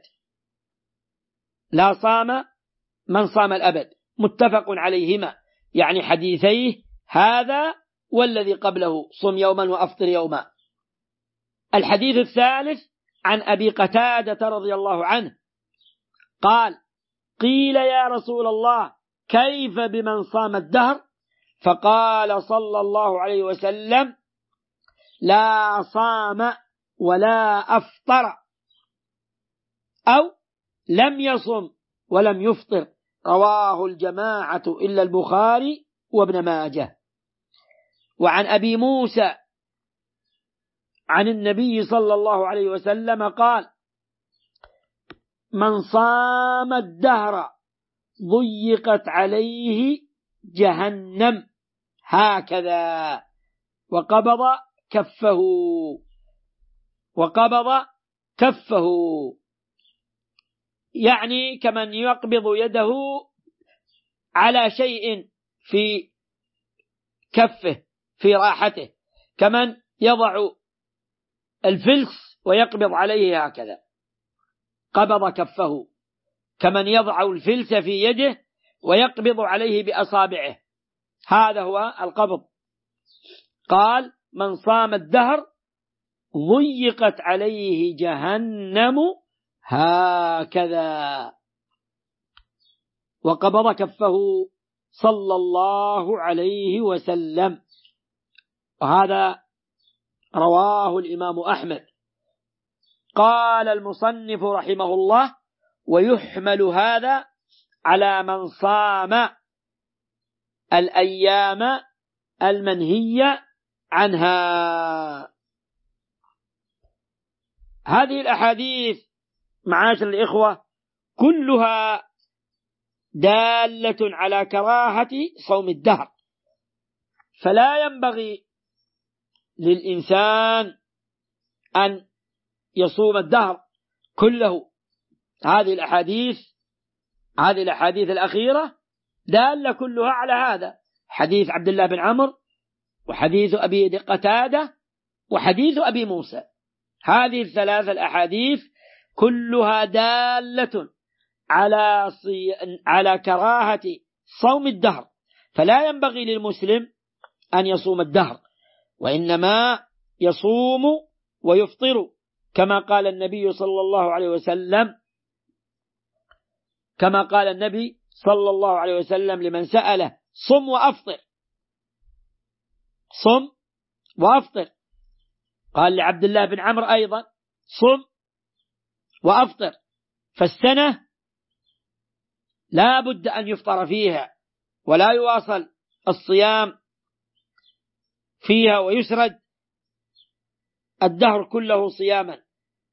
لا صام من صام الأبد، متفق عليهما، يعني حديثيه هذا والذي قبله: صم يوما وأفطر يوما. الحديث الثالث عن أبي قتادة رضي الله عنه قال: قيل يا رسول الله كيف بمن صام الدهر؟ فقال صلى الله عليه وسلم: لا صام ولا أفطر، أو لم يصم ولم يفطر. رواه الجماعة إلا البخاري وابن ماجه. وعن أبي موسى عن النبي صلى الله عليه وسلم قال: من صام الدهر ضيقت عليه جهنم هكذا، وقبض كفه، يعني كمن يقبض يده على شيء في كفه في راحته، كمن يضع الفلس ويقبض عليه هكذا، قبض كفه، كمن يضع الفلس في يده ويقبض عليه بأصابعه، هذا هو القبض. قال: من صام الدهر ضيقت عليه جهنم هكذا، وقبض كفه صلى الله عليه وسلم. وهذا رواه الإمام أحمد. قال المصنف رحمه الله: ويحمل هذا على من صام الأيام المنهية عنها. هذه الأحاديث معاشر الإخوة كلها دالة على كراهة صوم الدهر، فلا ينبغي للإنسان أن يصوم الدهر كله. هذه الأحاديث الأخيرة دالة كلها على هذا: حديث عبد الله بن عمرو، وحديث أبي قتادة، وحديث أبي موسى. هذه الثلاث الأحاديث كلها دالة على كراهة صوم الدهر، فلا ينبغي للمسلم أن يصوم الدهر، وإنما يصوم ويفطر، كما قال النبي صلى الله عليه وسلم لمن سأله: صم وأفطر. قال لعبد الله بن عمرو أيضا: صم وأفطر. فالسنة لا بد أن يفطر فيها، ولا يواصل الصيام فيها ويسرد الدهر كله صياما،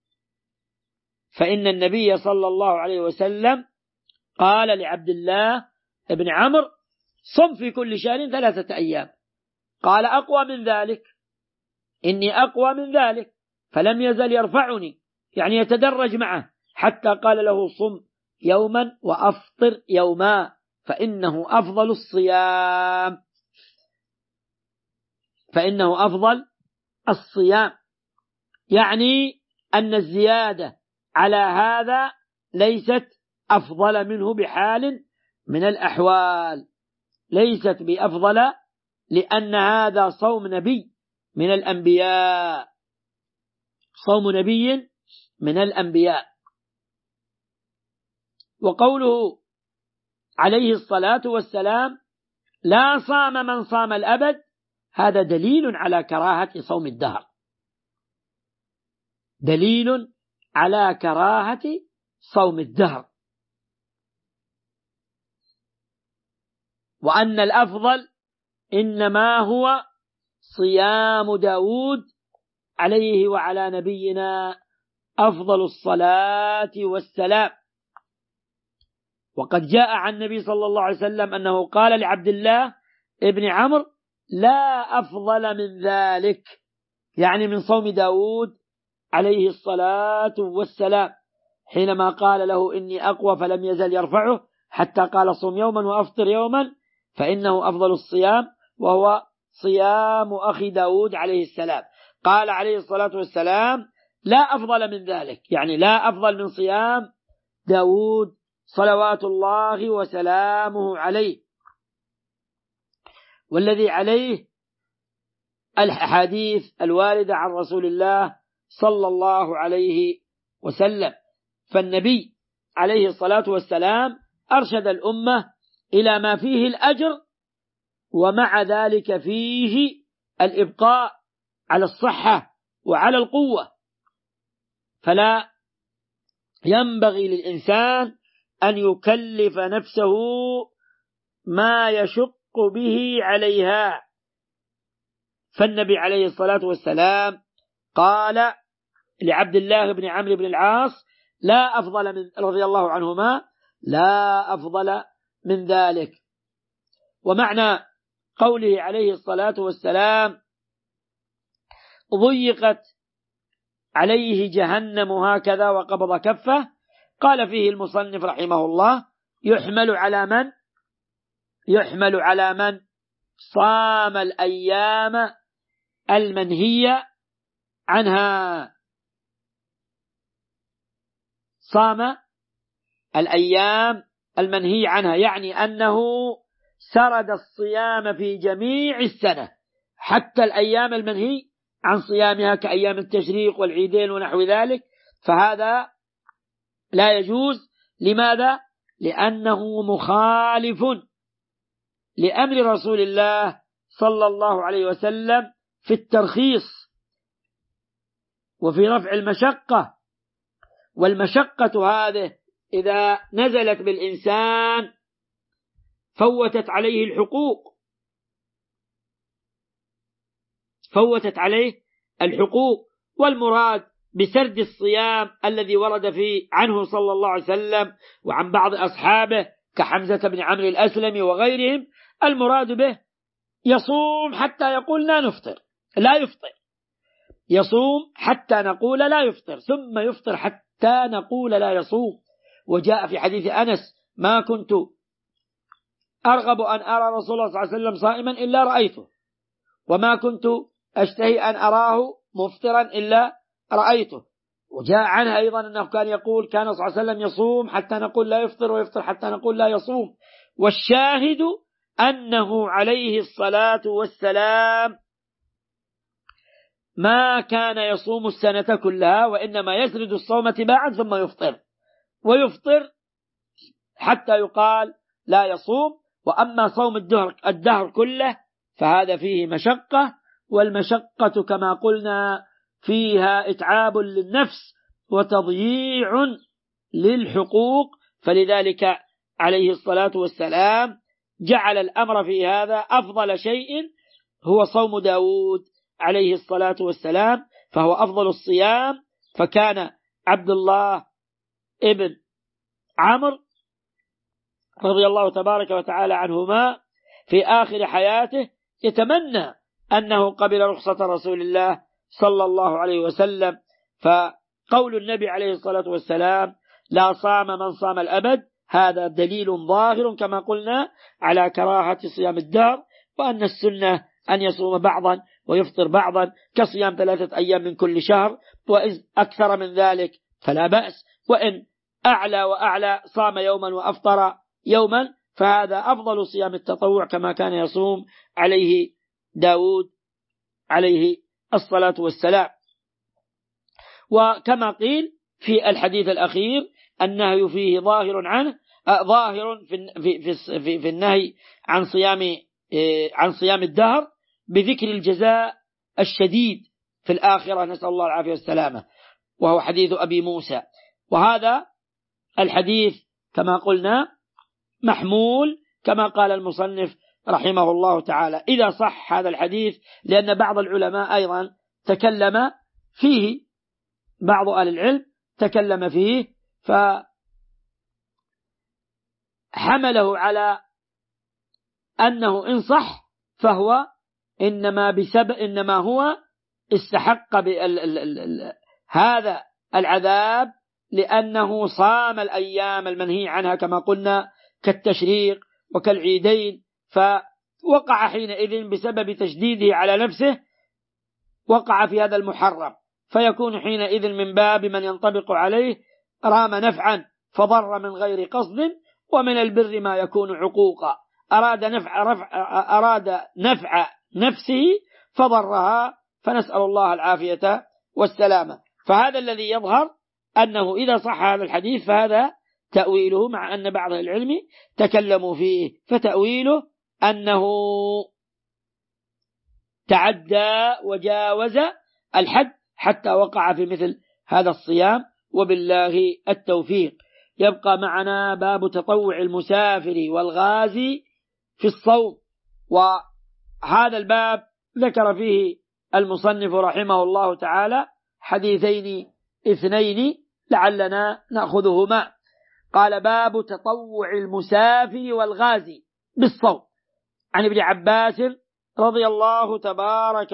فإن النبي صلى الله عليه وسلم قال لعبد الله بن عمرو: صم في كل شهر 3 أيام. قال: أقوى من ذلك، إني أقوى من ذلك. فلم يزل يرفعني، يعني يتدرج معه، حتى قال له: صم يوما وأفطر يوما، فإنه أفضل الصيام. يعني أن الزيادة على هذا ليست أفضل منه بحال من الأحوال، ليست بأفضل، لأن هذا صوم نبي من الأنبياء. وقوله عليه الصلاة والسلام: لا صام من صام الأبد، هذا دليل على كراهة صوم الدهر، دليل على كراهة صوم الدهر، وأن الأفضل إنما هو صيام داود عليه وعلى نبينا أفضل الصلاة والسلام. وقد جاء عن النبي صلى الله عليه وسلم أنه قال لعبد الله ابن عمرو: لا أفضل من ذلك، يعني من صوم داود عليه الصلاة والسلام، حينما قال له: إني أقوى، فلم يزل يرفعه حتى قال صم يوما وأفطر يوما فإنه أفضل الصيام، وهو صيام أخي داود عليه السلام. قال عليه الصلاة والسلام لا أفضل من ذلك، يعني لا أفضل من صيام داود صلوات الله وسلامه عليه، والذي عليه الأحاديث الواردة عن رسول الله صلى الله عليه وسلم. فالنبي عليه الصلاة والسلام أرشد الأمة إلى ما فيه الأجر، ومع ذلك فيه الإبقاء على الصحة وعلى القوة. فلا ينبغي للإنسان أن يكلف نفسه ما يشق به عليها. فالنبي عليه الصلاة والسلام قال لعبد الله بن عمرو بن العاص لا أفضل من رضي الله عنهما لا أفضل من ذلك. ومعنى قوله عليه الصلاة والسلام ضيقت عليه جهنم هكذا وقبض كفه، قال فيه المصنف رحمه الله يحمل على من صام الأيام المنهية عنها، صام الأيام المنهي عنها، يعني أنه سرد الصيام في جميع السنة حتى الأيام المنهي عن صيامها كأيام التشريق والعيدين ونحو ذلك، فهذا لا يجوز. لماذا؟ لأنه مخالف لأمر رسول الله صلى الله عليه وسلم في الترخيص وفي رفع المشقة. والمشقة هذه إذا نزلت بالإنسان فوتت عليه الحقوق. والمراد بسرد الصيام الذي ورد فيه عنه صلى الله عليه وسلم وعن بعض أصحابه كحمزة بن عمرو الأسلمي وغيرهم، المراد به يصوم حتى يقول لا يفطر، يصوم حتى نقول لا يفطر، ثم يفطر حتى نقول لا يصوم. وجاء في حديث أنس ما كنت أرغب أن أرى رسول الله صلى الله عليه وسلم صائما إلا رأيته، وما كنت أشتهي أن أراه مفطرا إلا رأيته. وجاء عنه أيضا أنه كان يقول كان صلى الله عليه وسلم يصوم حتى نقول لا يفطر، ويفطر حتى نقول لا يصوم. والشاهد أنه عليه الصلاة والسلام ما كان يصوم السنة كلها، وإنما يسرد الصوم تباعا ثم ويفطر حتى يقال لا يصوم. وأما صوم الدهر كله فهذا فيه مشقة، والمشقة كما قلنا فيها إتعاب للنفس وتضييع للحقوق. فلذلك عليه الصلاة والسلام جعل الأمر في هذا أفضل شيء هو صوم داود عليه الصلاة والسلام، فهو أفضل الصيام. فكان عبد الله ابن عمرو رضي الله تبارك وتعالى عنهما في آخر حياته يتمنى أنه قبل رخصة رسول الله صلى الله عليه وسلم. فقول النبي عليه الصلاة والسلام لا صام من صام الأبد هذا دليل ظاهر كما قلنا على كراهة صيام الدهر، وأن السنة أن يصوم بعضا ويفطر بعضا كصيام 3 أيام من كل شهر، وإذ أكثر من ذلك فلا بأس، وإن أعلى وأعلى صام يوما وأفطر يوما فهذا أفضل صيام التطوع كما كان يصوم عليه داود عليه الصلاة والسلام. وكما قيل في الحديث الأخير النهي فيه ظاهر في النهي عن صيام الدهر بذكر الجزاء الشديد في الآخرة، نسأل الله العافية والسلامة، وهو حديث أبي موسى. وهذا الحديث كما قلنا محمول كما قال المصنف رحمه الله تعالى إذا صح هذا الحديث، لأن بعض العلماء أيضا تكلم فيه، بعض أهل العلم تكلم فيه فحمله على أنه إن صح فهو إنما هو استحق هذا العذاب لأنه صام الأيام المنهي عنها كما قلنا كالتشريق وكالعيدين، فوقع حينئذ بسبب تشديده على نفسه وقع في هذا المحرم، فيكون حينئذ من باب من ينطبق عليه رام نفعا فضر من غير قصد، ومن البر ما يكون عقوقا، أراد نفع نفسه فضرها، فنسأل الله العافية والسلامة. فهذا الذي يظهر أنه إذا صح هذا الحديث فهذا تأويله، مع أن بعض العلم تكلموا فيه، فتأويله أنه تعدى وجاوز الحد حتى وقع في مثل هذا الصيام، وبالله التوفيق. يبقى معنا باب تطوع المسافر والغازي في الصوم، وهذا الباب ذكر فيه المصنف رحمه الله تعالى حديثين اثنين لعلنا نأخذهما. قال باب تطوع المسافر والغازي بالصوم، عن ابن عباس رضي الله تبارك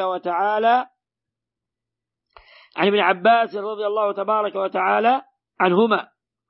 وتعالى عنهما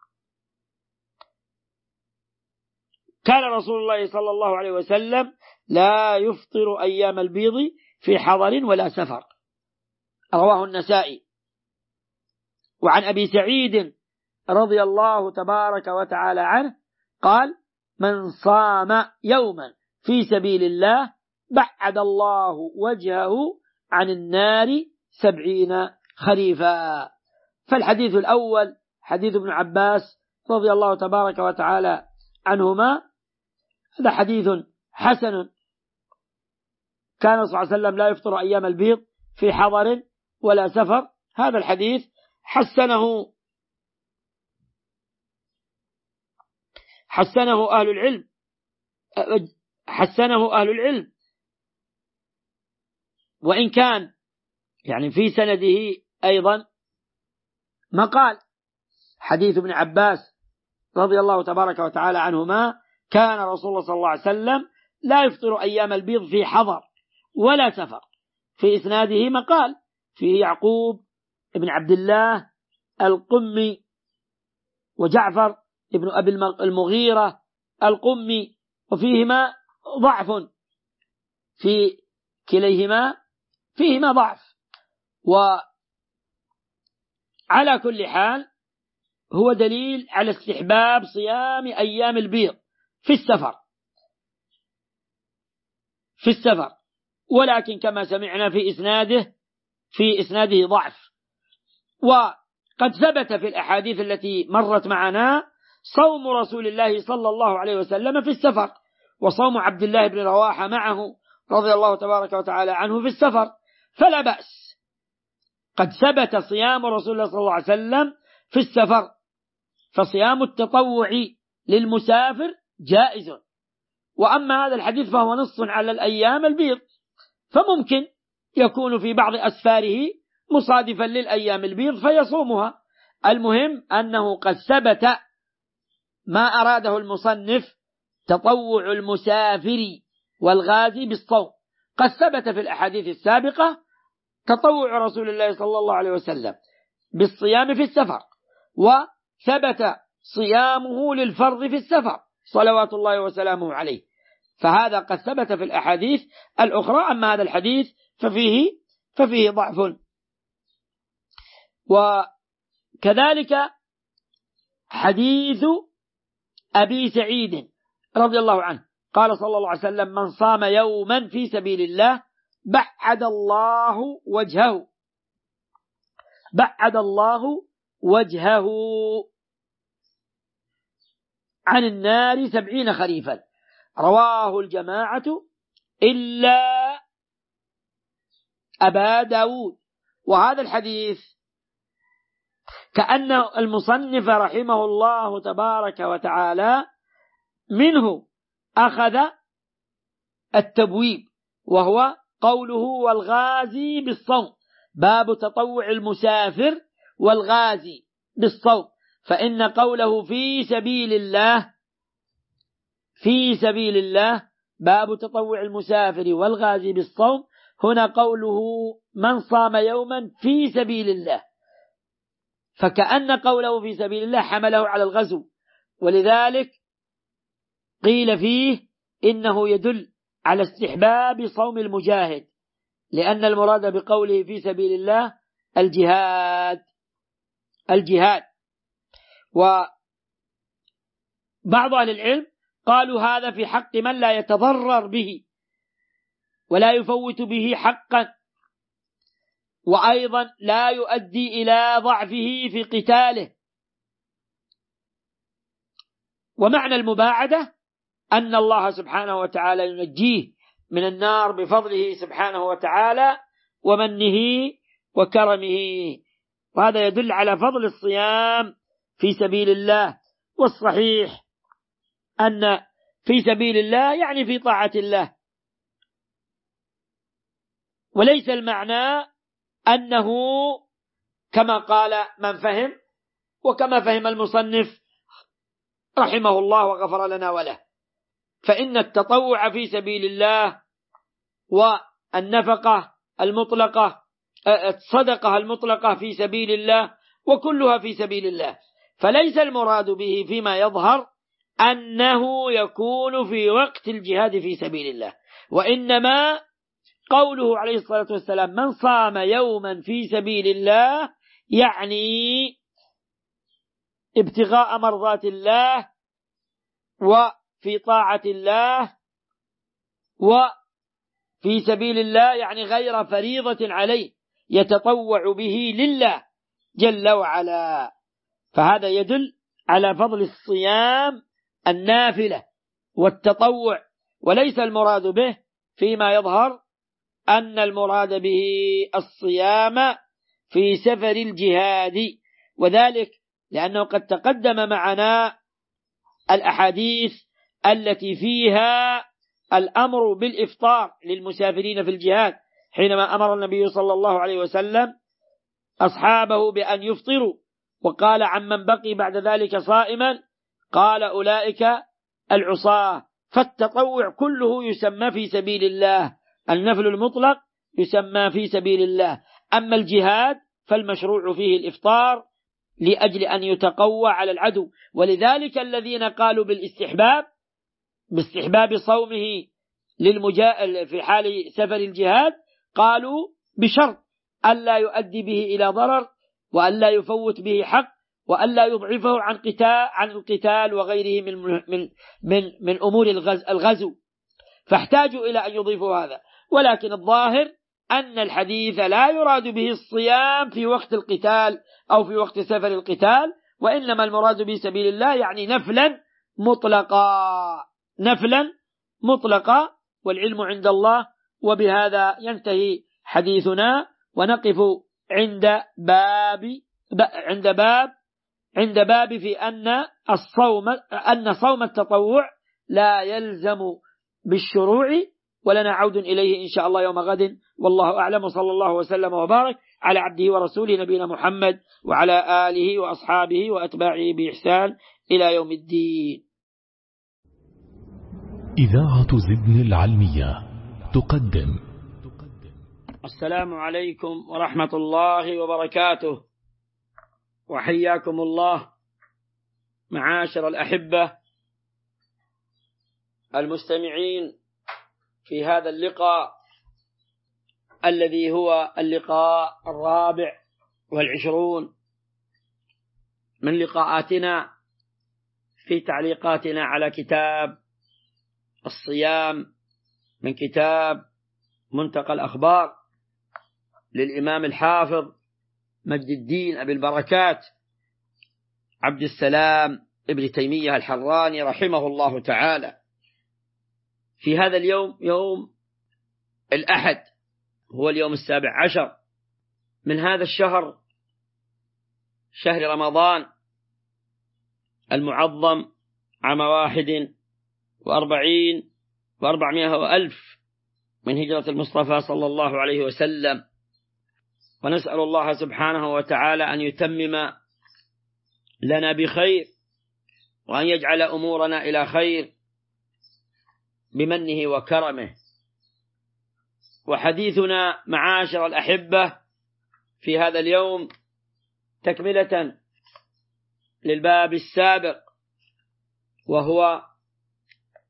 كان رسول الله صلى الله عليه وسلم لا يفطر أيام البيض في حضر ولا سفر، رواه النسائي. وعن أبي سعيد رضي الله تبارك وتعالى عنه قال: من صام يوما في سبيل الله بعد الله وجهه عن النار 70 خريفا. فالحديث الأول حديث ابن عباس رضي الله تبارك وتعالى عنهما، هذا حديث حسن، كان صلى الله عليه وسلم لا يفطر أيام البيض في حضر ولا سفر. هذا الحديث حسنه أهل العلم، وإن كان يعني في سنده أيضا مقال. حديث ابن عباس رضي الله تبارك وتعالى عنهما كان رسول الله صلى الله عليه وسلم لا يفطر أيام البيض في حضر ولا سفر، في إسناده مقال، فيه يعقوب ابن عبد الله القمي وجعفر ابن أبي المغيرة القمي، وفيهما ضعف، في كليهما فيهما ضعف. وعلى كل حال هو دليل على استحباب صيام أيام البيض في السفر، ولكن كما سمعنا في إسناده ضعف. وقد ثبت في الأحاديث التي مرت معنا صوم رسول الله صلى الله عليه وسلم في السفر، وصوم عبد الله بن رواحة معه رضي الله تبارك وتعالى عنه في السفر، فلا بأس. قد ثبت صيام رسول الله صلى الله عليه وسلم في السفر، فصيام التطوع للمسافر جائز. وأما هذا الحديث فهو نص على الأيام البيض، فممكن يكون في بعض أسفاره مصادفا للأيام البيض فيصومها. المهم أنه قد ثبت ما أراده المصنف تطوع المسافر والغازي بالصوم. قد ثبت في الأحاديث السابقة تطوع رسول الله صلى الله عليه وسلم بالصيام في السفر، وثبت صيامه للفرض في السفر صلوات الله وسلامه عليه، فهذا قد ثبت في الأحاديث الأخرى. أما هذا الحديث ففيه ضعف. وكذلك حديث أبي سعيد رضي الله عنه قال صلى الله عليه وسلم: من صام يوما في سبيل الله بعد الله وجهه عن النار 70 خريفا، رواه الجماعة إلا أبا داود. وهذا الحديث كأن المصنف رحمه الله تبارك وتعالى منه أخذ التبويب، وهو قوله: والغازي بالصوم، باب تطوع المسافر والغازي بالصوم. فإن قوله في سبيل الله باب تطوع المسافر والغازي بالصوم، هنا قوله من صام يوما في سبيل الله، فكأن قوله في سبيل الله حمله على الغزو، ولذلك قيل فيه إنه يدل على استحباب صوم المجاهد، لأن المراد بقوله في سبيل الله الجهاد. وبعض أهل العلم قالوا هذا في حق من لا يتضرر به ولا يفوت به حقا، وأيضا لا يؤدي إلى ضعفه في قتاله. ومعنى المباعدة أن الله سبحانه وتعالى ينجيه من النار بفضله سبحانه وتعالى ومنه وكرمه، وهذا يدل على فضل الصيام في سبيل الله. والصحيح أن في سبيل الله يعني في طاعة الله، وليس المعنى أنه كما قال من فهم وكما فهم المصنف رحمه الله وغفر لنا وله، فإن التطوع في سبيل الله والنفقة المطلقة الصدقة المطلقة في سبيل الله وكلها في سبيل الله، فليس المراد به فيما يظهر أنه يكون في وقت الجهاد في سبيل الله، وإنما قوله عليه الصلاة والسلام من صام يوما في سبيل الله يعني ابتغاء مرضات الله وفي طاعة الله وفي سبيل الله، يعني غير فريضة عليه يتطوع به لله جل وعلا. فهذا يدل على فضل الصيام النافلة والتطوع، وليس المراد به فيما يظهر أن المراد به الصيام في سفر الجهاد، وذلك لأنه قد تقدم معنا الأحاديث التي فيها الأمر بالإفطار للمسافرين في الجهاد، حينما أمر النبي صلى الله عليه وسلم أصحابه بأن يفطروا، وقال عمن بقي بعد ذلك صائما قال أولئك العصاة. فالتطوع كله يسمى في سبيل الله، النفل المطلق يسمى في سبيل الله، أما الجهاد فالمشروع فيه الإفطار لأجل أن يتقوى على العدو. ولذلك الذين قالوا باستحباب صومه في حال سفر الجهاد قالوا بشرط ألا يؤدي به إلى ضرر، وألا يفوت به حق، وألا يضعفه عن القتال وغيره من أمور الغزو، فاحتاجوا إلى أن يضيفوا هذا. ولكن الظاهر أن الحديث لا يراد به الصيام في وقت القتال أو في وقت سفر القتال، وإنما المراد به سبيل الله يعني نفلا مطلقا، والعلم عند الله. وبهذا ينتهي حديثنا، ونقف عند باب في أن صوم التطوع لا يلزم بالشروع، ولنا عود إليه إن شاء الله يوم غد، والله أعلم، وصلى الله وسلم وبارك على عبده ورسوله نبينا محمد وعلى آله وأصحابه وأتباعه بإحسان إلى يوم الدين. إذاعة زدن العلمية تقدم. السلام عليكم ورحمة الله وبركاته، وحياكم الله معاشر الأحبة المستمعين في هذا اللقاء الذي هو اللقاء 24 من لقاءاتنا في تعليقاتنا على كتاب الصيام من كتاب منتقى الأخبار للإمام الحافظ مجد الدين أبي البركات عبد السلام ابن تيمية الحراني رحمه الله تعالى. في هذا اليوم، يوم الأحد، هو اليوم 17 من هذا الشهر، شهر رمضان المعظم عام 41 و400 وألف من هجرة المصطفى صلى الله عليه وسلم، ونسأل الله سبحانه وتعالى أن يتمم لنا بخير، وأن يجعل أمورنا إلى خير بمنه وكرمه. وحديثنا معاشر الأحبة في هذا اليوم تكملة للباب السابق، وهو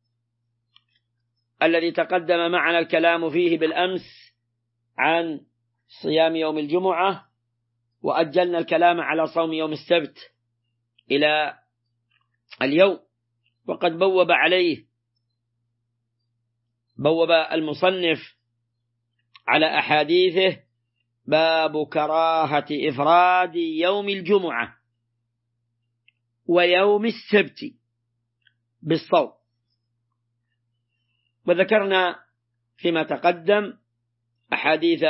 الذي تقدم معنا الكلام فيه بالأمس عن صيام يوم الجمعة، وأجلنا الكلام على صوم يوم السبت إلى اليوم، وقد بوب المصنف على أحاديثه باب كراهة إفراد يوم الجمعة ويوم السبت بالصوم. وذكرنا فيما تقدم أحاديث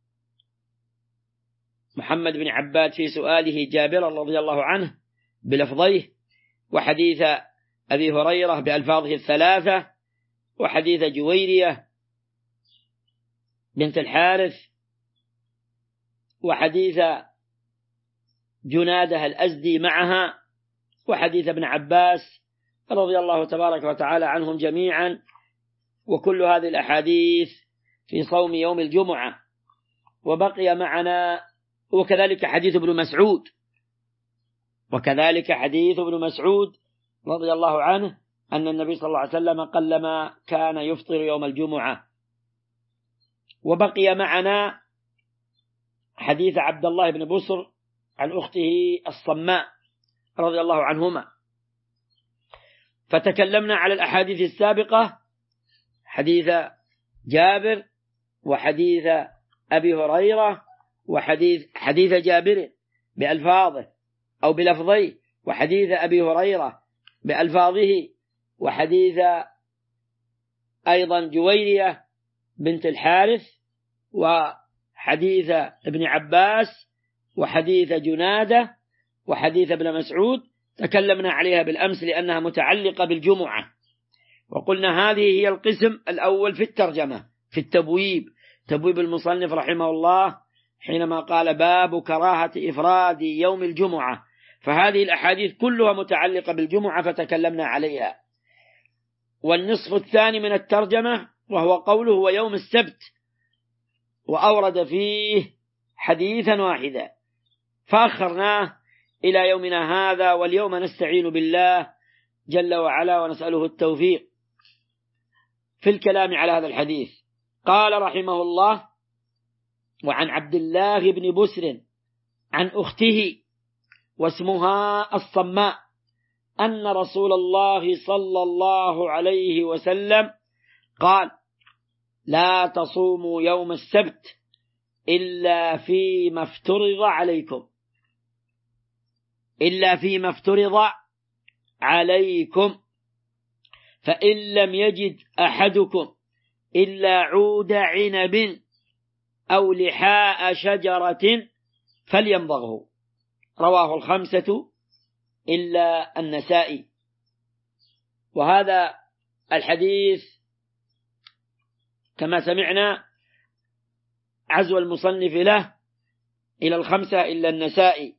محمد بن عباد في سؤاله جابر رضي الله عنه بلفظيه، وحديث أبي هريرة بألفاظه الثلاثة، وحديث جويرية بنت الحارث، وحديث جنادة الأزدي معها، وحديث ابن عباس رضي الله تبارك وتعالى عنهم جميعا. وكل هذه الأحاديث في صوم يوم الجمعة. وبقي معنا وكذلك حديث ابن مسعود رضي الله عنه أن النبي صلى الله عليه وسلم قلما كان يفطر يوم الجمعة. وبقي معنا حديث عبد الله بن بصر عن أخته الصماء رضي الله عنهما. فتكلمنا على الأحاديث السابقة، حديث جابر وحديث أبي هريرة وحديث جابر بألفاظه أو بلفظيه، وحديث أبي هريرة بألفاظه، وحديث أيضا جويرية بنت الحارث، وحديث ابن عباس، وحديث جنادة، وحديث ابن مسعود. تكلمنا عليها بالأمس لأنها متعلقة بالجمعة، وقلنا هذه هي القسم الأول في الترجمة في تبويب المصنف رحمه الله حينما قال باب كراهة إفراد يوم الجمعة، فهذه الأحاديث كلها متعلقة بالجمعة فتكلمنا عليها. والنصف الثاني من الترجمة وهو قوله ويوم السبت، وأورد فيه حديثا واحدا فأخرناه إلى يومنا هذا، واليوم نستعين بالله جل وعلا ونسأله التوفيق في الكلام على هذا الحديث. قال رحمه الله: وعن عبد الله بن بسر عن أخته واسمها الصماء أن رسول الله صلى الله عليه وسلم قال: لا تصوموا يوم السبت إلا فيما افترض عليكم، فإن لم يجد أحدكم إلا عود عنب أو لحاء شجرة فليمضغه. رواه الخمسة إلا النسائي. وهذا الحديث كما سمعنا عزو المصنف له إلى الخمسة إلا النسائي،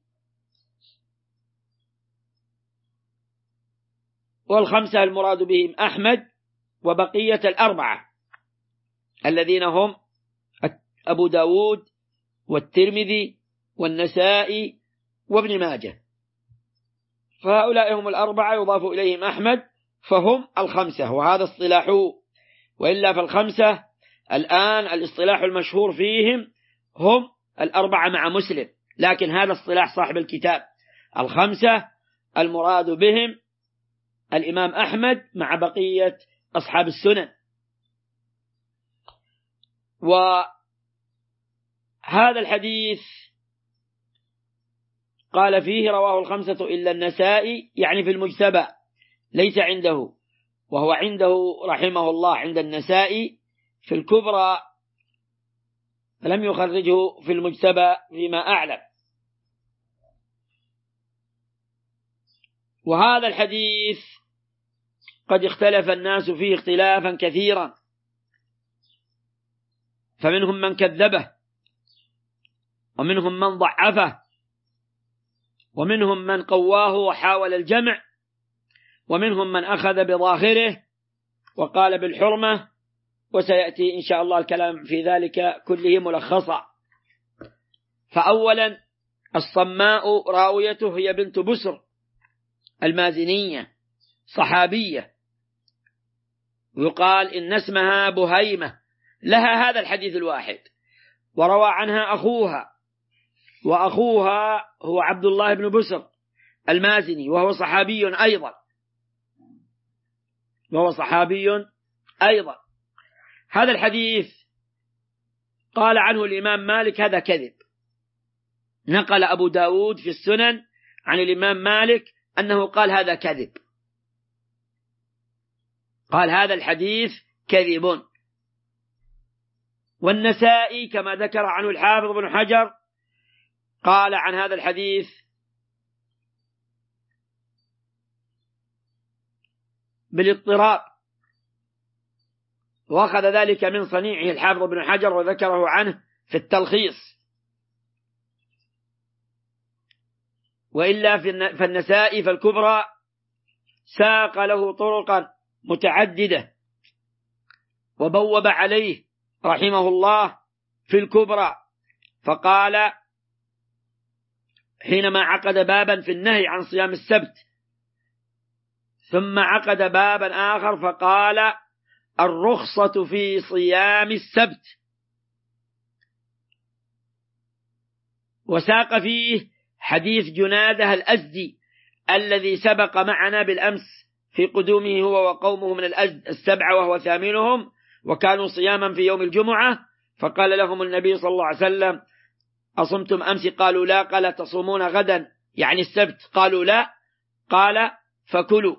والخمسة المراد بهم أحمد وبقية الأربعة الذين هم أبو داود والترمذي والنسائي وابن ماجه، فهؤلاء هم الأربعة يضاف إليهم أحمد فهم الخمسة، وهذا اصطلاح. وإلا فالخمسة الآن الاصطلاح المشهور فيهم هم الأربعة مع مسلم، لكن هذا اصطلاح صاحب الكتاب. الخمسة المراد بهم الإمام أحمد مع بقية أصحاب السنن. وهذا الحديث قال فيه رواه الخمسة إلا النسائي، يعني في المجتبى ليس عنده، وهو عنده رحمه الله عند النسائي في الكبرى، فلم يخرجه في المجتبى فيما أعلم. وهذا الحديث قد اختلف الناس فيه اختلافا كثيرا، فمنهم من كذبه، ومنهم من ضعفه، ومنهم من قواه وحاول الجمع، ومنهم من أخذ بظاهره وقال بالحرمة، وسيأتي إن شاء الله الكلام في ذلك كله ملخصا. فأولا الصماء راويته هي بنت بسر المازنية صحابية، يقال إن اسمها بهيمة، لها هذا الحديث الواحد، وروى عنها أخوها، وأخوها هو عبد الله بن بسر المازني، وهو صحابي أيضا. هذا الحديث قال عنه الإمام مالك هذا كذب. نقل أبو داود في السنن عن الإمام مالك أنه قال هذا كذب، قال هذا الحديث كذب. والنسائي كما ذكر عنه الحافظ بن حجر قال عن هذا الحديث بالاضطراب، وأخذ ذلك من صنيعه الحافظ بن حجر وذكره عنه في التلخيص. وإلا فالنسائي فالكبرى ساق له طرقا متعددة وبوب عليه رحمه الله في الكبرى، فقال حينما عقد بابا في النهي عن صيام السبت، ثم عقد بابا آخر فقال الرخصة في صيام السبت، وساق فيه حديث جنادة الأزدي الذي سبق معنا بالأمس في قدومه هو وقومه من الأزد 7 وهو ثامنهم، وكانوا صياما في يوم الجمعة، فقال لهم النبي صلى الله عليه وسلم أصمتم أمس؟ قالوا لا. قال تصومون غدا يعني السبت؟ قالوا لا. قال فكلوا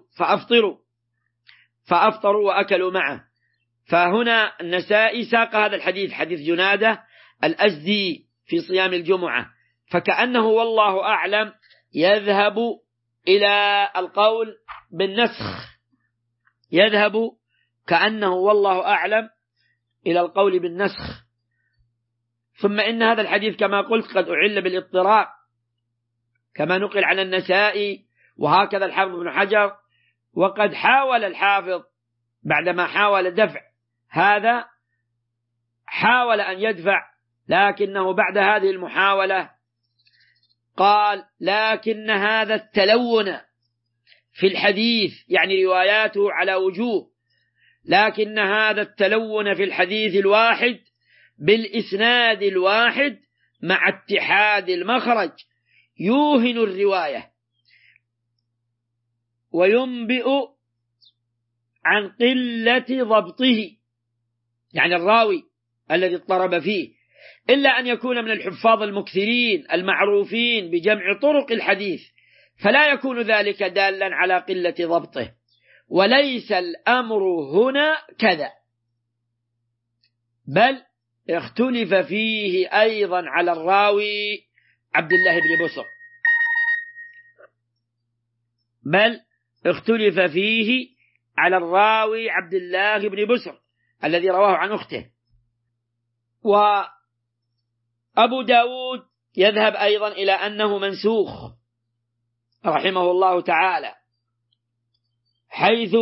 فأفطروا وأكلوا معه. فهنا النسائي ساق هذا الحديث، حديث جنادة الأزدي في صيام الجمعة، فكأنه والله أعلم يذهب إلى القول بالنسخ، كأنه والله أعلم إلى القول بالنسخ. ثم إن هذا الحديث كما قلت قد أعل بالاضطراب كما نقل عن النسائي، وهكذا الحافظ بن حجر. وقد حاول الحافظ بعدما حاول دفع هذا، حاول أن يدفع، لكنه بعد هذه المحاولة قال لكن هذا التلون في الحديث، يعني رواياته على وجوه، لكن هذا التلون في الحديث الواحد بالإسناد الواحد مع اتحاد المخرج يوهن الرواية وينبئ عن قلة ضبطه، يعني الراوي الذي اضطرب فيه، إلا أن يكون من الحفاظ المكثرين المعروفين بجمع طرق الحديث، فلا يكون ذلك دالا على قلة ضبطه. وليس الأمر هنا كذا، بل اختلف فيه أيضا على الراوي عبد الله بن بسر، الذي رواه عن أخته. وأبو داود يذهب أيضا إلى أنه منسوخ رحمه الله تعالى، حيث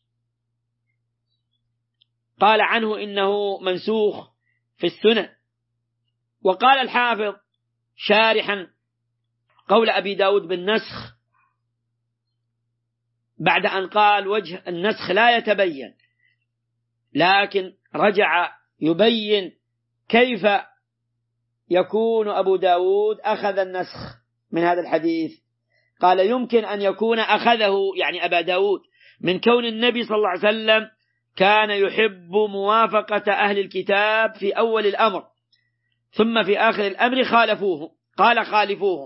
قال عنه إنه منسوخ في السنن. وقال الحافظ شارحا قول أبي داود بالنسخ بعد أن قال وجه النسخ لا يتبين، لكن رجع يبين كيف يكون أبو داود أخذ النسخ من هذا الحديث. قال يمكن أن يكون أخذه، يعني أبا داود، من كون النبي صلى الله عليه وسلم كان يحب موافقة أهل الكتاب في أول الأمر، ثم في آخر الأمر خالفوهم.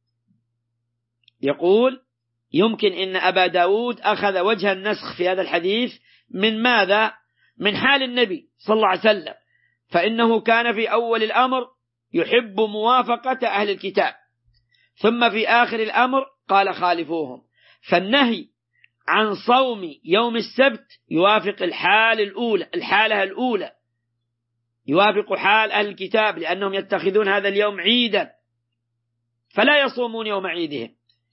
يقول يمكن إن أبا داود أخذ وجه النسخ في هذا الحديث من ماذا؟ من حال النبي صلى الله عليه وسلم، فإنه كان في أول الأمر يحب موافقة أهل الكتاب، ثم في آخر الأمر قال خالفوهم. فالنهي عن صوم يوم السبت يوافق الحالة الأولى، يوافق حال أهل الكتاب، لأنهم يتخذون هذا اليوم عيدا فلا يصومون يوم عيدهم.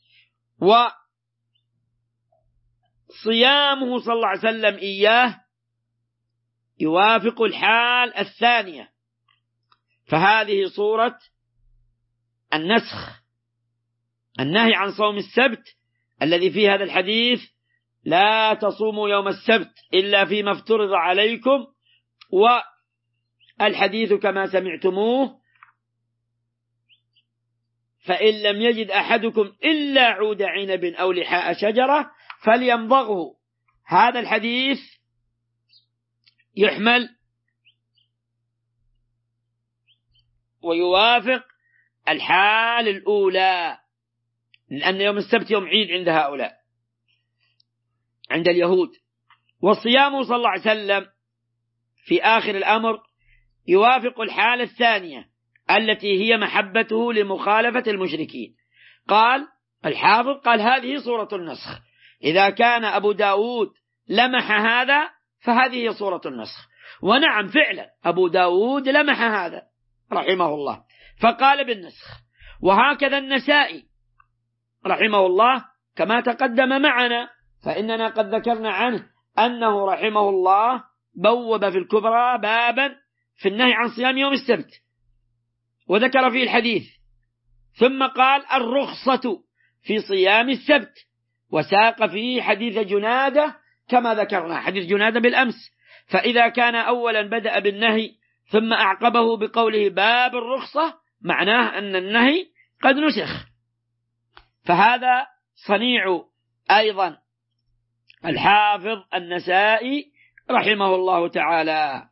وصيامه صلى الله عليه وسلم إياه يوافق الحال الثانية، فهذه صورة النسخ. النهي عن صوم السبت الذي في هذا الحديث لا تصوموا يوم السبت إلا فيما افترض عليكم، والحديث كما سمعتموه، فإن لم يجد أحدكم إلا عود عنب أو لحاء شجرة فليمضغه. هذا الحديث يحمل ويوافق الحال الأولى، لأن يوم السبت يوم عيد عند هؤلاء، عند اليهود. والصيام صلى الله عليه وسلم في آخر الأمر يوافق الحالة الثانية التي هي محبته لمخالفة المشركين. قال الحافظ قال هذه صورة النسخ. إذا كان أبو داود لمح هذا فهذه هي صورة النسخ. ونعم فعلا أبو داود لمح هذا رحمه الله فقال بالنسخ. وهكذا النسائي رحمه الله كما تقدم معنا، فإننا قد ذكرنا عنه أنه رحمه الله بوب في الكبرى بابا في النهي عن صيام يوم السبت وذكر فيه الحديث، ثم قال الرخصة في صيام السبت، وساق فيه حديث جنادة كما ذكرنا، حديث جنادة بالأمس. فإذا كان أولا بدأ بالنهي ثم أعقبه بقوله باب الرخصة معناه أن النهي قد نسخ. فهذا صنيع أيضا الحافظ النسائي رحمه الله تعالى.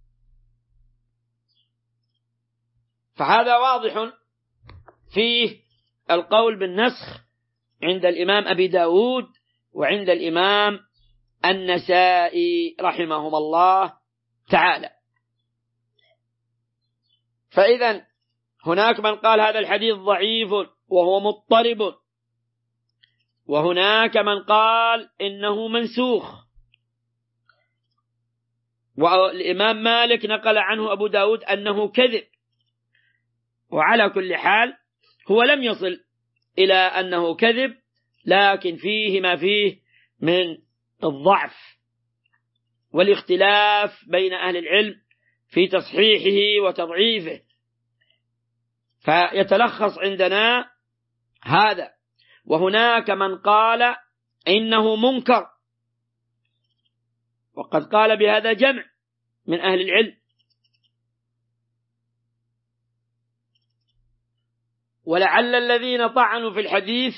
فهذا واضح فيه القول بالنسخ عند الإمام أبي داود وعند الإمام النسائي رحمهم الله تعالى. فإذا هناك من قال هذا الحديث ضعيف وهو مضطرب، وهناك من قال إنه منسوخ. والإمام مالك نقل عنه أبو داود أنه كذب. وعلى كل حال هو لم يصل إلى أنه كذب، لكن فيه ما فيه من الضعف والاختلاف بين أهل العلم في تصحيحه وتضعيفه. فيتلخص عندنا هذا. وهناك من قال إنه منكر، وقد قال بهذا جمع من أهل العلم. ولعل الذين طعنوا في الحديث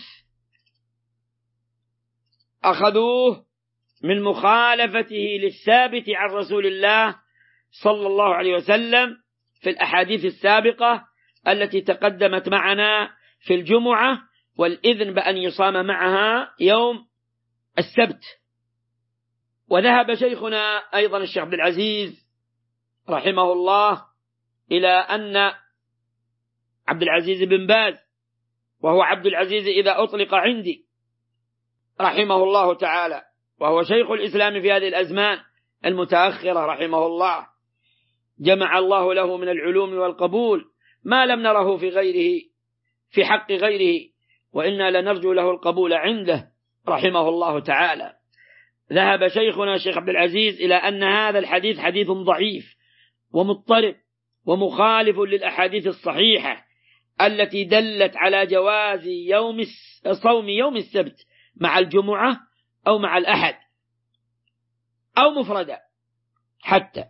أخذوه من مخالفته للثابت عن رسول الله صلى الله عليه وسلم في الأحاديث السابقة التي تقدمت معنا في الجمعة، والإذن بأن يصام معها يوم السبت. وذهب شيخنا أيضا الشيخ عبد العزيز رحمه الله إلى أن عبد العزيز بن باز، وهو عبد العزيز إذا أطلق عندي رحمه الله تعالى، وهو شيخ الإسلام في هذه الأزمان المتأخرة رحمه الله، جمع الله له من العلوم والقبول ما لم نره في غيره، في حق غيره، وإنا لنرجو له القبول عنده رحمه الله تعالى. ذهب شيخنا الشيخ عبد العزيز إلى أن هذا الحديث حديث ضعيف ومضطرب ومخالف للأحاديث الصحيحة التي دلت على جواز صوم يوم السبت مع الجمعة أو مع الأحد أو مفردا حتى،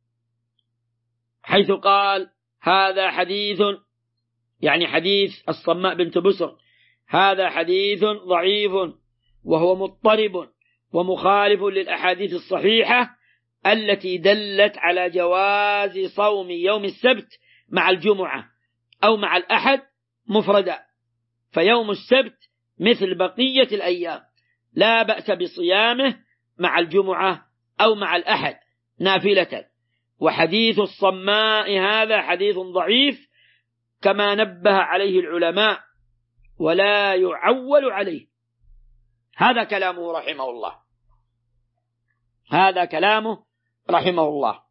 حيث قال هذا حديث، يعني حديث الصماء بنت بسر، هذا حديث ضعيف وهو مضطرب ومخالف للأحاديث الصحيحة التي دلت على جواز صوم يوم السبت مع الجمعة أو مع الأحد مفردا، فيوم السبت مثل بقية الأيام لا بأس بصيامه مع الجمعة أو مع الأحد نافلة. وحديث الصماء هذا حديث ضعيف كما نبه عليه العلماء ولا يعول عليه. هذا كلامه رحمه الله، هذا كلامه رحمه الله.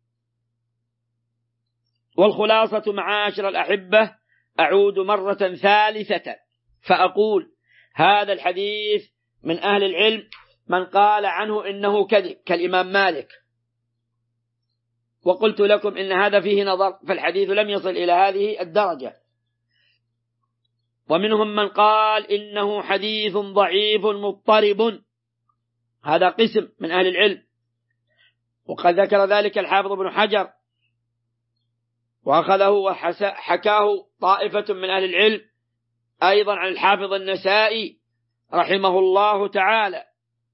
والخلاصة معاشر الأحبة، أعود مرة ثالثة فأقول هذا الحديث من أهل العلم من قال عنه إنه كذب كالإمام مالك، وقلت لكم إن هذا فيه نظر، فالحديث لم يصل إلى هذه الدرجة. ومنهم من قال إنه حديث ضعيف مضطرب، هذا قسم من أهل العلم، وقد ذكر ذلك الحافظ ابن حجر، وأخذه وحكاه طائفة من أهل العلم أيضا عن الحافظ النسائي رحمه الله تعالى،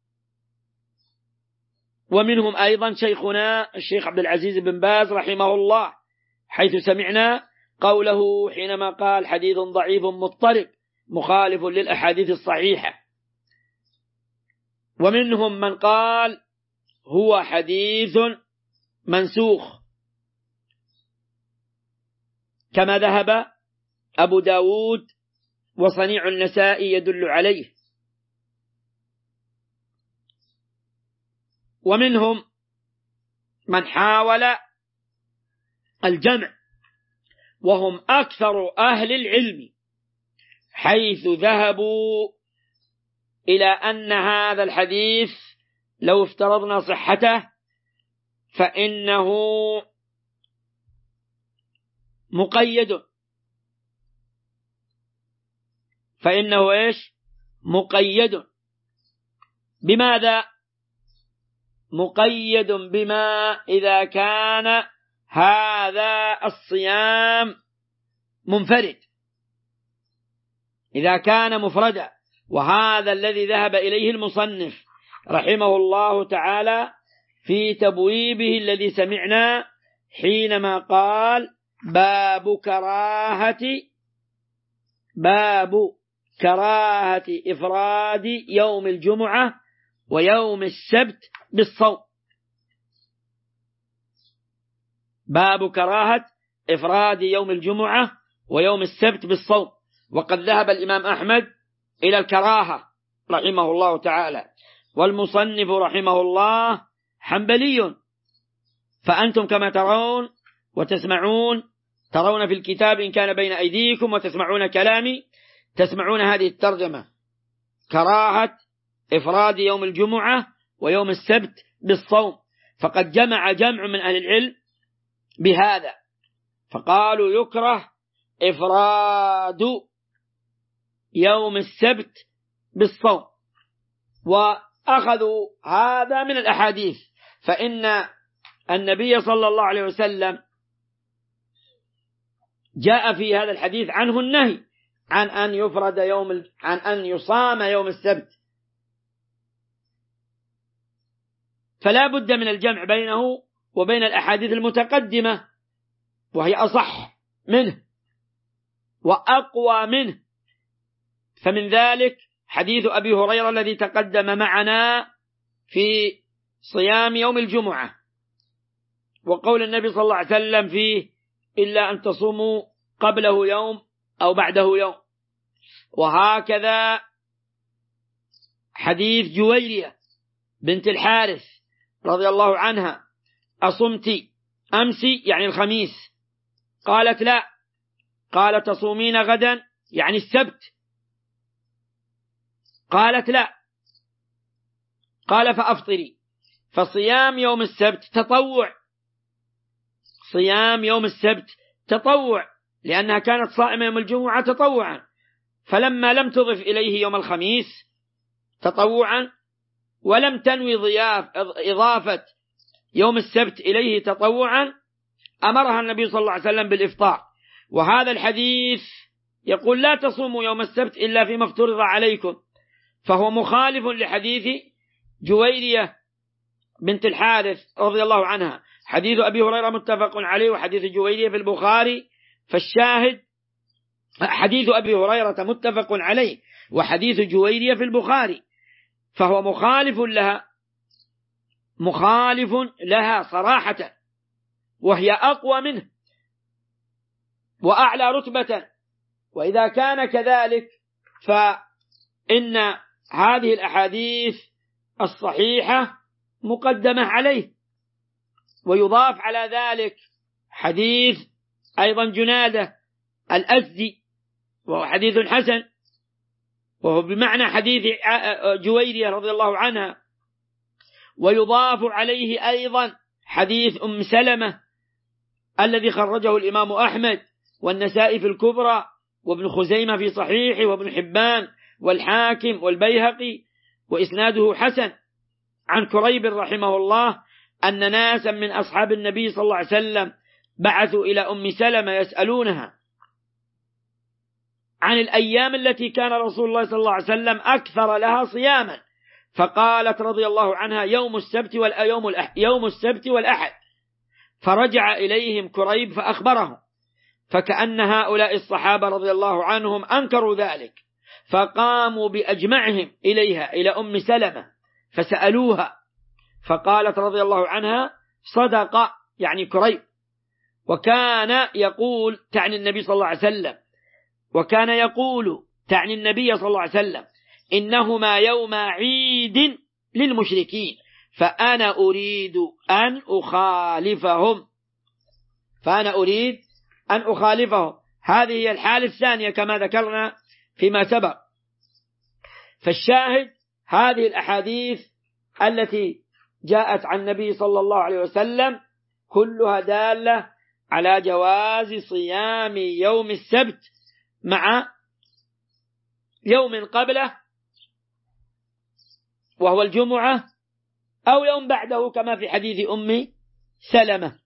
ومنهم أيضا شيخنا الشيخ عبد العزيز بن باز رحمه الله، حيث سمعنا قوله حينما قال حديث ضعيف مضطرب مخالف للأحاديث الصحيحة. ومنهم من قال هو حديث منسوخ، كما ذهب أبو داود وصنيع النسائي يدل عليه. ومنهم من حاول الجمع، وهم أكثر أهل العلم، حيث ذهبوا إلى أن هذا الحديث لو افترضنا صحته فإنه مقيد. فإنه إيش؟ مقيد. بماذا؟ مقيد بما إذا كان هذا الصيام منفرد، إذا كان مفردا، وهذا الذي ذهب إليه المصنف رحمه الله تعالى في تبويبه الذي سمعنا حينما قال باب كراهة إفراد يوم الجمعة ويوم السبت بالصوم. باب كراهة إفراد يوم الجمعة ويوم السبت بالصوم. وقد ذهب الإمام أحمد إلى الكراهة رحمه الله تعالى، والمصنف رحمه الله حنبلي. فأنتم كما ترون وتسمعون، ترون في الكتاب إن كان بين أيديكم وتسمعون كلامي، تسمعون هذه الترجمة: كراهة إفراد يوم الجمعة ويوم السبت بالصوم. فقد جمع جمع من أهل العلم بهذا، فقالوا يكره إفراد يوم السبت بالصوم، وأخذوا هذا من الأحاديث، فإن النبي صلى الله عليه وسلم جاء في هذا الحديث عنه النهي عن أن يصام يوم السبت، فلا بد من الجمع بينه وبين الأحاديث المتقدمة، وهي أصح منه وأقوى منه. فمن ذلك حديث أبي هريرة الذي تقدم معنا في صيام يوم الجمعة، وقول النبي صلى الله عليه وسلم فيه: إلا أن تصوموا قبله يوم أو بعده يوم. وهكذا حديث جويرية بنت الحارث رضي الله عنها: أصمت أمس يعني الخميس؟ قالت لا. قال: تصومين غدا يعني السبت؟ قالت لا. قال: فأفطري. فصيام يوم السبت تطوع، صيام يوم السبت تطوع، لأنها كانت صائمة يوم الجمعة تطوعا، فلما لم تضف إليه يوم الخميس تطوعا ولم تنوي إضافة يوم السبت إليه تطوعا، أمرها النبي صلى الله عليه وسلم بالإفطار. وهذا الحديث يقول: لا تصوموا يوم السبت إلا فيما افترض عليكم، فهو مخالف لحديث جويرية بنت الحارث رضي الله عنها. حديث أبي هريرة متفق عليه، وحديث جويرية في البخاري، فالشاهد حديث أبي هريرة متفق عليه وحديث جويرية في البخاري، فهو مخالف لها صراحة، وهي أقوى منه وأعلى رتبة. وإذا كان كذلك فإن هذه الأحاديث الصحيحة مقدمة عليه. ويضاف على ذلك حديث أيضا جنادة الأزدي، وهو حديث حسن، وهو بمعنى حديث جويرية رضي الله عنها. ويضاف عليه أيضا حديث أم سلمة الذي خرجه الإمام أحمد والنسائي في الكبرى، وابن خزيمة في صحيحه، وابن حبان والحاكم والبيهقي، وإسناده حسن. عن كريب رحمه الله أن ناسا من أصحاب النبي صلى الله عليه وسلم بعثوا إلى أم سلمة يسألونها عن الأيام التي كان رسول الله صلى الله عليه وسلم أكثر لها صياما، فقالت رضي الله عنها يوم السبت والأحد، فرجع إليهم كريب فأخبرهم، فكأن هؤلاء الصحابة رضي الله عنهم أنكروا ذلك، فقاموا بأجمعهم إليها إلى أم سلمة فسألوها، فقالت رضي الله عنها صدق يعني كريب، وكان يقول تعني النبي صلى الله عليه وسلم، وكان يقول تعني النبي صلى الله عليه وسلم إنهما يوم عيد للمشركين فأنا أريد أن أخالفهم. هذه هي الحالة الثانية كما ذكرنا فيما سبق. فالشاهد هذه الأحاديث التي جاءت عن النبي صلى الله عليه وسلم كلها دالة على جواز صيام يوم السبت مع يوم قبله وهو الجمعة أو يوم بعده كما في حديث أم سلمة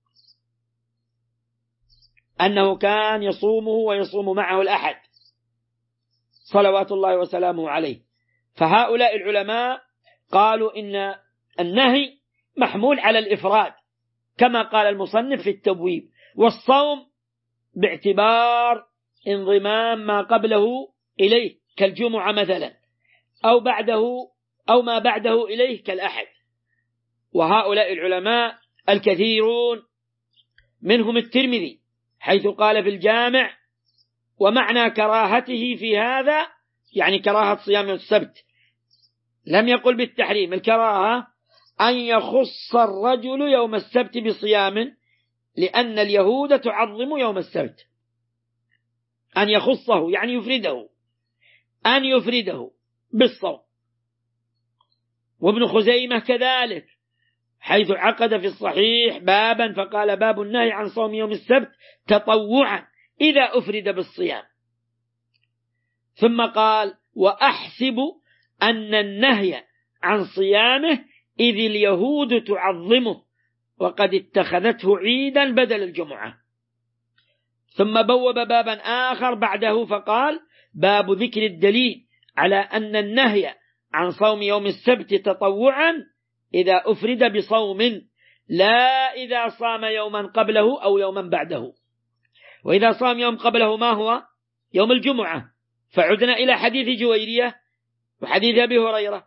أنه كان يصومه ويصوم معه الأحد صلوات الله وسلامه عليه. فهؤلاء العلماء قالوا إن النهي محمول على الإفراد كما قال المصنف في التبويب، والصوم باعتبار انضمام ما قبله إليه كالجمعة مثلا أو ما بعده إليه كالأحد. وهؤلاء العلماء الكثيرون منهم الترمذي حيث قال في الجامع ومعنى كراهته في هذا يعني كراهة صيام السبت، لم يقل بالتحريم، الكراهة أن يخص الرجل يوم السبت بصيام لأن اليهود تعظم يوم السبت، أن يخصه يعني يفرده بالصوم. وابن خزيمة كذلك حيث عقد في الصحيح بابا فقال باب النهي عن صوم يوم السبت تطوعا إذا أفرد بالصيام، ثم قال وأحسب أن النهي عن صيامه إذ اليهود تعظمه وقد اتخذته عيدا بدل الجمعة. ثم بوب بابا آخر بعده فقال باب ذكر الدليل على أن النهي عن صوم يوم السبت تطوعا إذا أفرد بصوم لا إذا صام يوما قبله أو يوما بعده. وإذا صام يوم قبله ما هو؟ يوم الجمعة، فعدنا إلى حديث جويرية وحديث أبي هريرة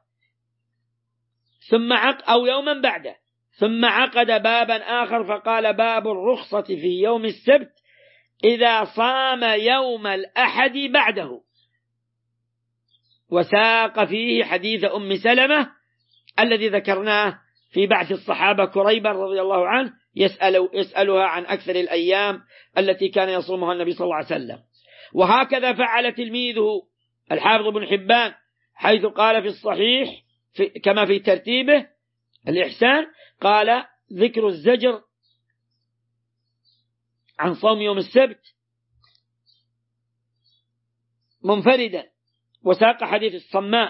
أو يوما بعده، ثم عقد بابا آخر فقال باب الرخصة في يوم السبت إذا صام يوم الأحد بعده، وساق فيه حديث أم سلمة الذي ذكرناه في بعث الصحابة كريبا رضي الله عنه يسألها عن أكثر الأيام التي كان يصومها النبي صلى الله عليه وسلم. وهكذا فعل تلميذه الحافظ بن حبان حيث قال في الصحيح كما في ترتيبه الإحسان قال ذكر الزجر عن صوم يوم السبت منفردا، وساق حديث الصماء.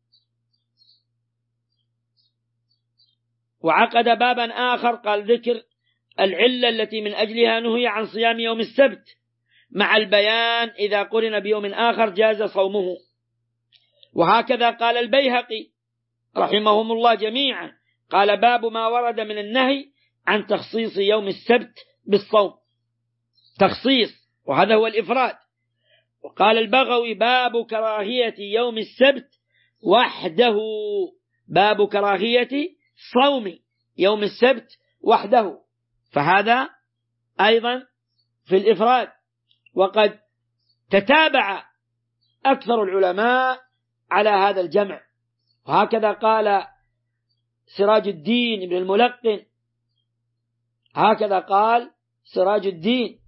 وعقد بابا آخر قال ذكر العلة التي من أجلها نهي عن صيام يوم السبت مع البيان إذا قرن بيوم آخر جاز صومه. وهكذا قال البيهقي رحمهم الله جميعا قال باب ما ورد من النهي عن تخصيص يوم السبت بالصوم، تخصيص وهذا هو الإفراد. وقال البغوي باب كراهية يوم السبت وحده، باب كراهية صوم يوم السبت وحده، فهذا أيضا في الإفراد. وقد تتابع أكثر العلماء على هذا الجمع، وهكذا قال سراج الدين ابن الملقن، هكذا قال سراج الدين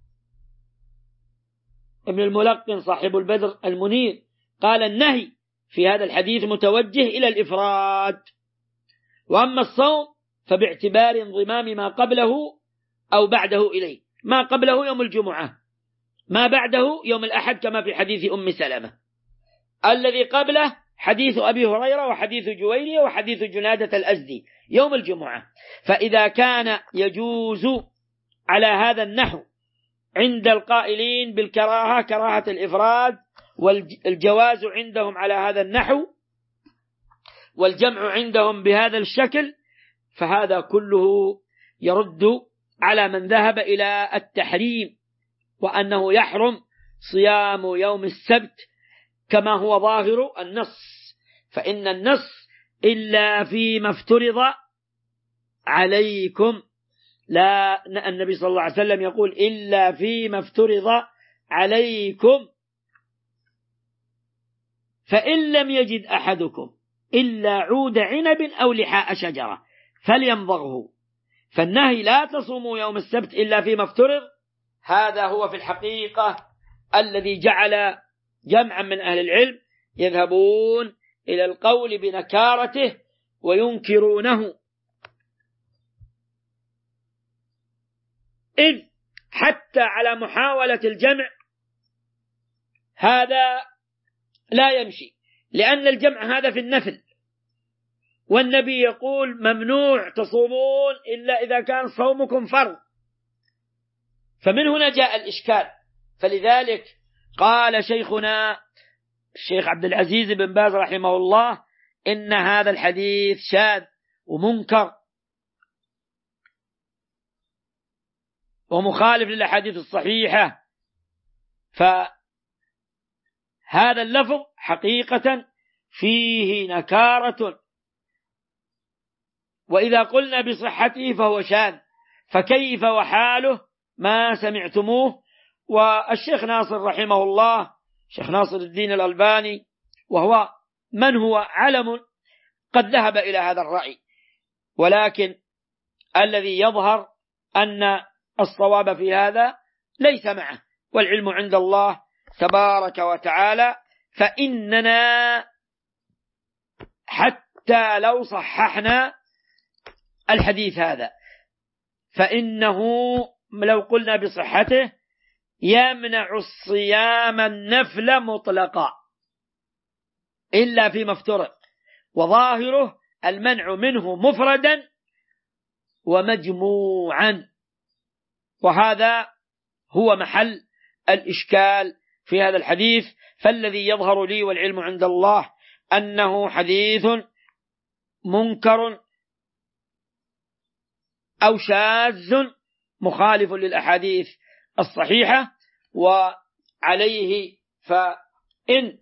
ابن الملقن صاحب البدر المنير قال النهي في هذا الحديث متوجه إلى الإفراد، وأما الصوم فباعتبار انضمام ما قبله أو بعده إليه، ما قبله يوم الجمعة، ما بعده يوم الأحد كما في حديث أم سلمة، الذي قبله حديث أبي هريرة وحديث جويرية وحديث جنادة الأزدي يوم الجمعة. فإذا كان يجوز على هذا النحو عند القائلين بالكراهة كراهة الإفراد، والجواز عندهم على هذا النحو، والجمع عندهم بهذا الشكل، فهذا كله يرد على من ذهب إلى التحريم وأنه يحرم صيام يوم السبت كما هو ظاهر النص. فإن النص إلا فيما افترض عليكم، لا، النبي صلى الله عليه وسلم يقول إلا فيما افترض عليكم، فإن لم يجد أحدكم إلا عود عنب أو لحاء شجرة فليمضغه. فالنهي لا تصوموا يوم السبت إلا فيما افترض، هذا هو في الحقيقة الذي جعل جمعا من أهل العلم يذهبون إلى القول بنكارته وينكرونه، إذ حتى على محاولة الجمع هذا لا يمشي، لأن الجمع هذا في النفل، والنبي يقول ممنوع تصومون إلا إذا كان صومكم فرض. فمن هنا جاء الإشكال. فلذلك قال شيخنا الشيخ عبد العزيز بن باز رحمه الله إن هذا الحديث شاذ ومنكر ومخالف للأحاديث الصحيحة. فهذا اللفظ حقيقة فيه نكارة، وإذا قلنا بصحته فهو شاذ، فكيف وحاله ما سمعتموه. والشيخ ناصر رحمه الله، شيخ ناصر الدين الألباني، وهو من هو علم، قد ذهب إلى هذا الرأي، ولكن الذي يظهر أن الصواب في هذا ليس معه، والعلم عند الله تبارك وتعالى. فإننا حتى لو صححنا الحديث هذا فإنه لو قلنا بصحته يمنع الصيام النفل مطلقا إلا فيما افترض، وظاهره المنع منه مفردا ومجموعا، وهذا هو محل الإشكال في هذا الحديث. فالذي يظهر لي والعلم عند الله أنه حديث منكر أو شاذ مخالف للأحاديث الصحيحة، وعليه فإن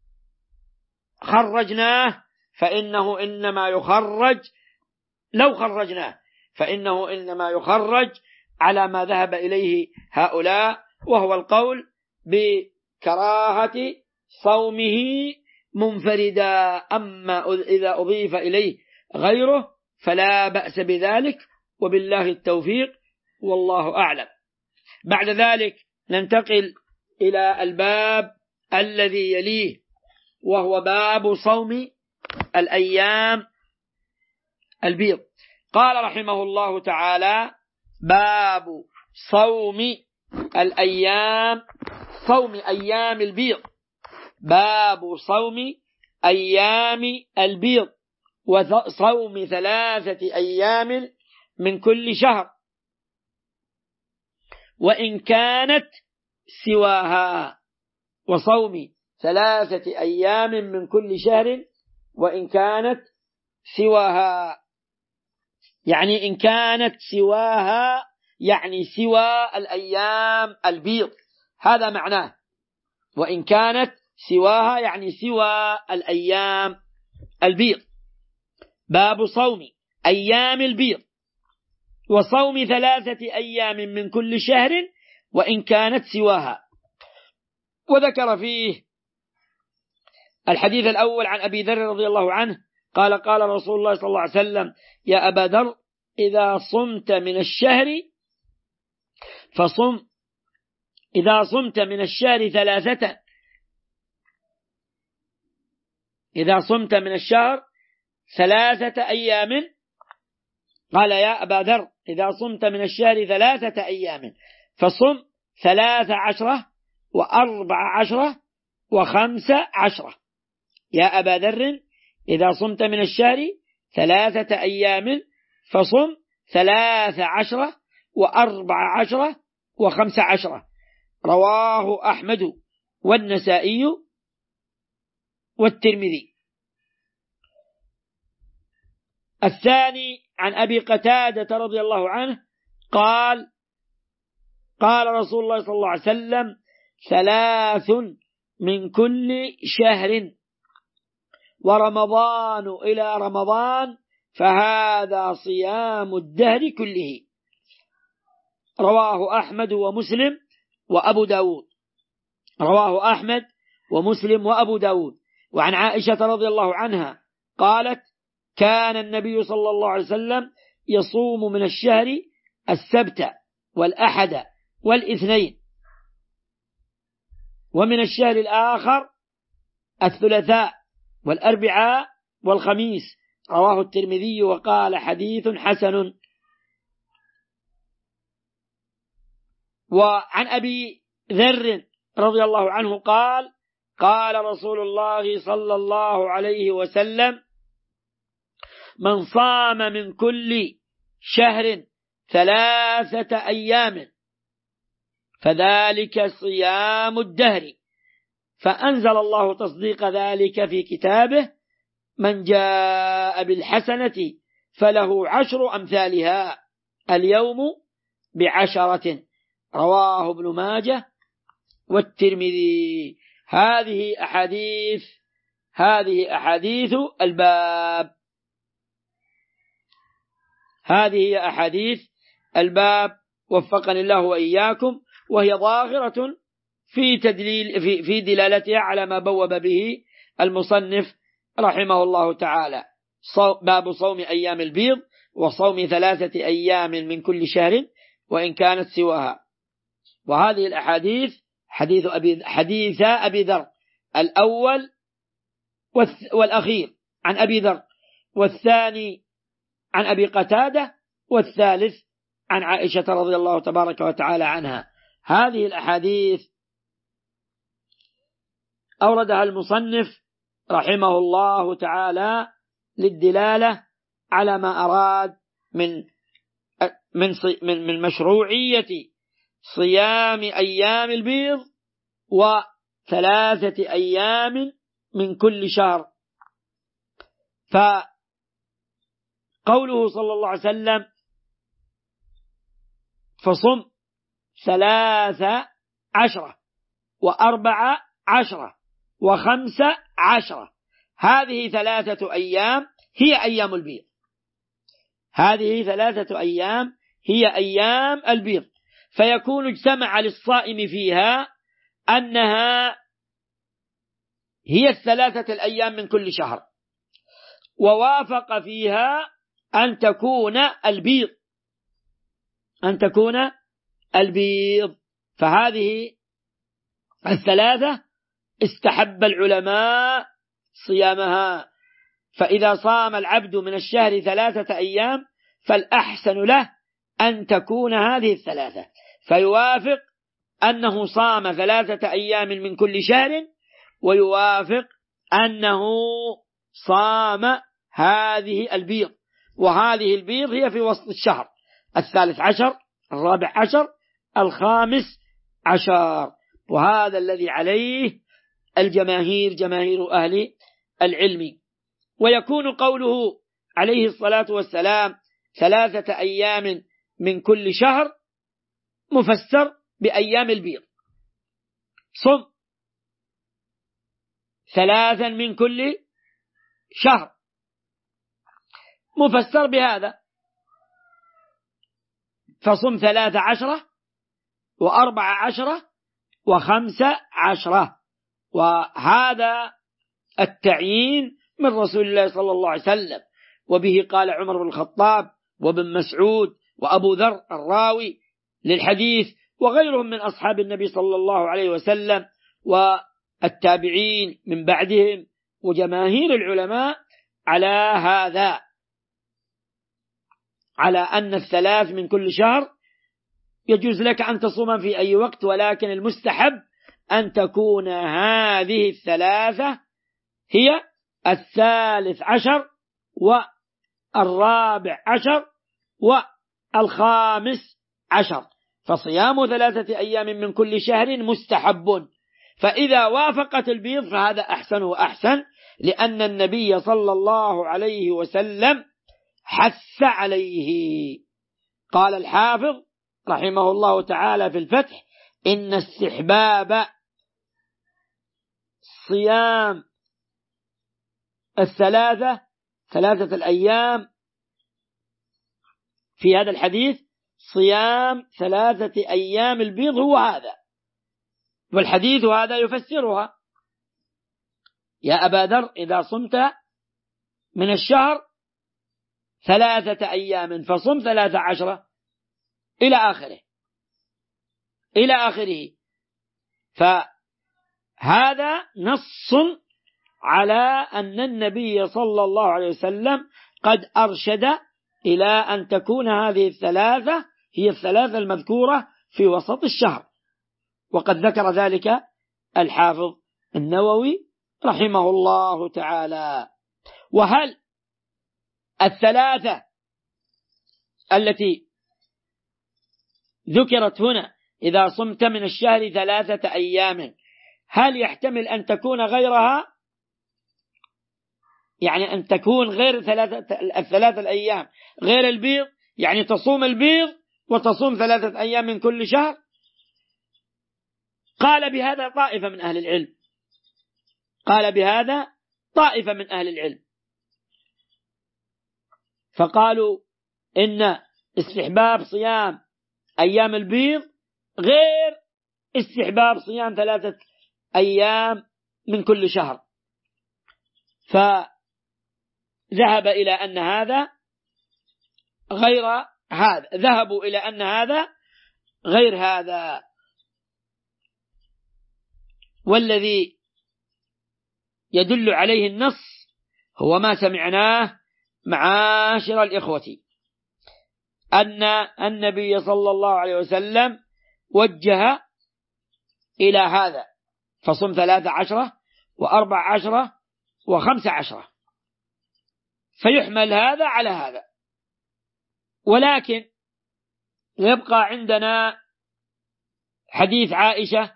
خرجناه فإنه إنما يخرج، لو خرجناه فإنه إنما يخرج على ما ذهب إليه هؤلاء، وهو القول بكراهة صومه منفردا. أما إذا أضيف إليه غيره فلا بأس بذلك، وبالله التوفيق والله أعلم. بعد ذلك ننتقل إلى الباب الذي يليه، وهو باب صوم الأيام البيض. قال رحمه الله تعالى: باب صوم الأيام، صوم أيام البيض، باب صوم أيام البيض، وصوم 3 أيام من كل شهر وإن كانت سواها، وصوم 3 أيام من كل شهر وإن كانت سواها، يعني إن كانت سواها يعني سوى الأيام البيض، هذا معناه. وإن كانت سواها يعني سوى الأيام البيض. باب صوم أيام البيض وصوم 3 أيام من كل شهر وإن كانت سواها. وذكر فيه الحديث الأول عن أبي ذر رضي الله عنه قال: قال رسول الله صلى الله عليه وسلم: يا أبا ذر، إذا صمت من الشهر فصم، إذا صمت من الشهر 3، إذا صمت من الشهر 3 أيام، قال: يا أبا ذر، إذا صمت من الشهر 3 أيام فصم 13 و14 و15، يا أبا ذر إذا صمت من الشهر 3 أيام فصم 13 و14 و15. رواه أحمد والنسائي والترمذي. الثاني عن أبي قتادة رضي الله عنه قال قال رسول الله صلى الله عليه وسلم 3 من كل شهر ورمضان إلى رمضان فهذا صيام الدهر كله. رواه أحمد ومسلم وأبو داود. رواه أحمد ومسلم وأبو داود. وعن عائشة رضي الله عنها قالت كان النبي صلى الله عليه وسلم يصوم من الشهر السبت والأحد والاثنين، ومن الشهر الآخر الثلاثاء والأربعاء والخميس. رواه الترمذي وقال حديث حسن. وعن أبي ذر رضي الله عنه قال قال رسول الله صلى الله عليه وسلم من صام من كل شهر 3 أيام فذلك صيام الدهر. فأنزل الله تصديق ذلك في كتابه من جاء بالحسنة فله 10 أمثالها اليوم ب10. رواه ابن ماجه والترمذي. هذه أحاديث الباب. هذه هي أحاديث الباب وفقني الله وإياكم، وهي ظاهرة في دلالتها على ما بوب به المصنف رحمه الله تعالى. باب صوم أيام البيض وصوم 3 أيام من كل شهر وإن كانت سواها. وهذه الأحاديث حديث أبي ذر الأول والأخير عن أبي ذر، والثاني عن أبي قتادة، والثالث عن عائشة رضي الله تبارك وتعالى عنها. هذه الأحاديث أوردها المصنف رحمه الله تعالى للدلالة على ما أراد من مشروعية صيام أيام البيض و3 أيام من كل شهر. فقوله صلى الله عليه وسلم فصم 13 و14 و15، هذه 3 أيام هي أيام البيض. هذه 3 أيام هي أيام البيض، فيكون اجتمع للصائم فيها أنها هي 3 الأيام من كل شهر، ووافق فيها أن تكون البيض. فهذه 3 استحب العلماء صيامها. فإذا صام العبد من الشهر 3 أيام فالأحسن له أن تكون هذه 3، فيوافق أنه صام 3 أيام من كل شهر، ويوافق أنه صام هذه البيض. وهذه البيض هي في وسط الشهر، 13 14 15. وهذا الذي عليه الجماهير، جماهير أهل العلم. ويكون قوله عليه الصلاة والسلام 3 أيام من كل شهر مفسر بأيام البيض. صم 3 من كل شهر مفسر بهذا، فصم 13 و14 و15. وهذا التعيين من رسول الله صلى الله عليه وسلم، وبه قال عمر بن الخطاب وابن مسعود وأبو ذر الراوي للحديث وغيرهم من أصحاب النبي صلى الله عليه وسلم والتابعين من بعدهم وجماهير العلماء على هذا، على أن 3 من كل شهر يجوز لك أن تصوم في أي وقت، ولكن المستحب أن تكون هذه 3 هي 13 و14 و15. فصيام 3 أيام من كل شهر مستحب، فإذا وافقت البيض فهذا أحسن وأحسن، لأن النبي صلى الله عليه وسلم حث عليه. قال الحافظ رحمه الله تعالى في الفتح: إن استحباب صيام 3 الأيام في هذا الحديث، صيام 3 أيام البيض هو هذا، والحديث هذا يفسرها: يا أبا ذر إذا صمت من الشهر 3 أيام فصم 13 إلى آخره. فهذا نص على أن النبي صلى الله عليه وسلم قد أرشد إلى أن تكون هذه 3 هي 3 المذكورة في وسط الشهر، وقد ذكر ذلك الحافظ النووي رحمه الله تعالى. وهل 3 التي ذكرت هنا إذا صمت من الشهر 3 أيام هل يحتمل أن تكون غيرها؟ يعني أن تكون غير 3 الأيام غير البيض، يعني تصوم البيض وتصوم 3 أيام من كل شهر؟ قال بهذا طائفة من أهل العلم، فقالوا إن استحباب صيام أيام البيض غير استحباب صيام 3 أيام من كل شهر، فذهب إلى أن هذا غير هذا، ذهبوا إلى أن هذا غير هذا. والذي يدل عليه النص هو ما سمعناه معاشر الإخوة، أن النبي صلى الله عليه وسلم وجه إلى هذا: فصم 13 و14 و15، فيحمل هذا على هذا. ولكن يبقى عندنا حديث عائشة: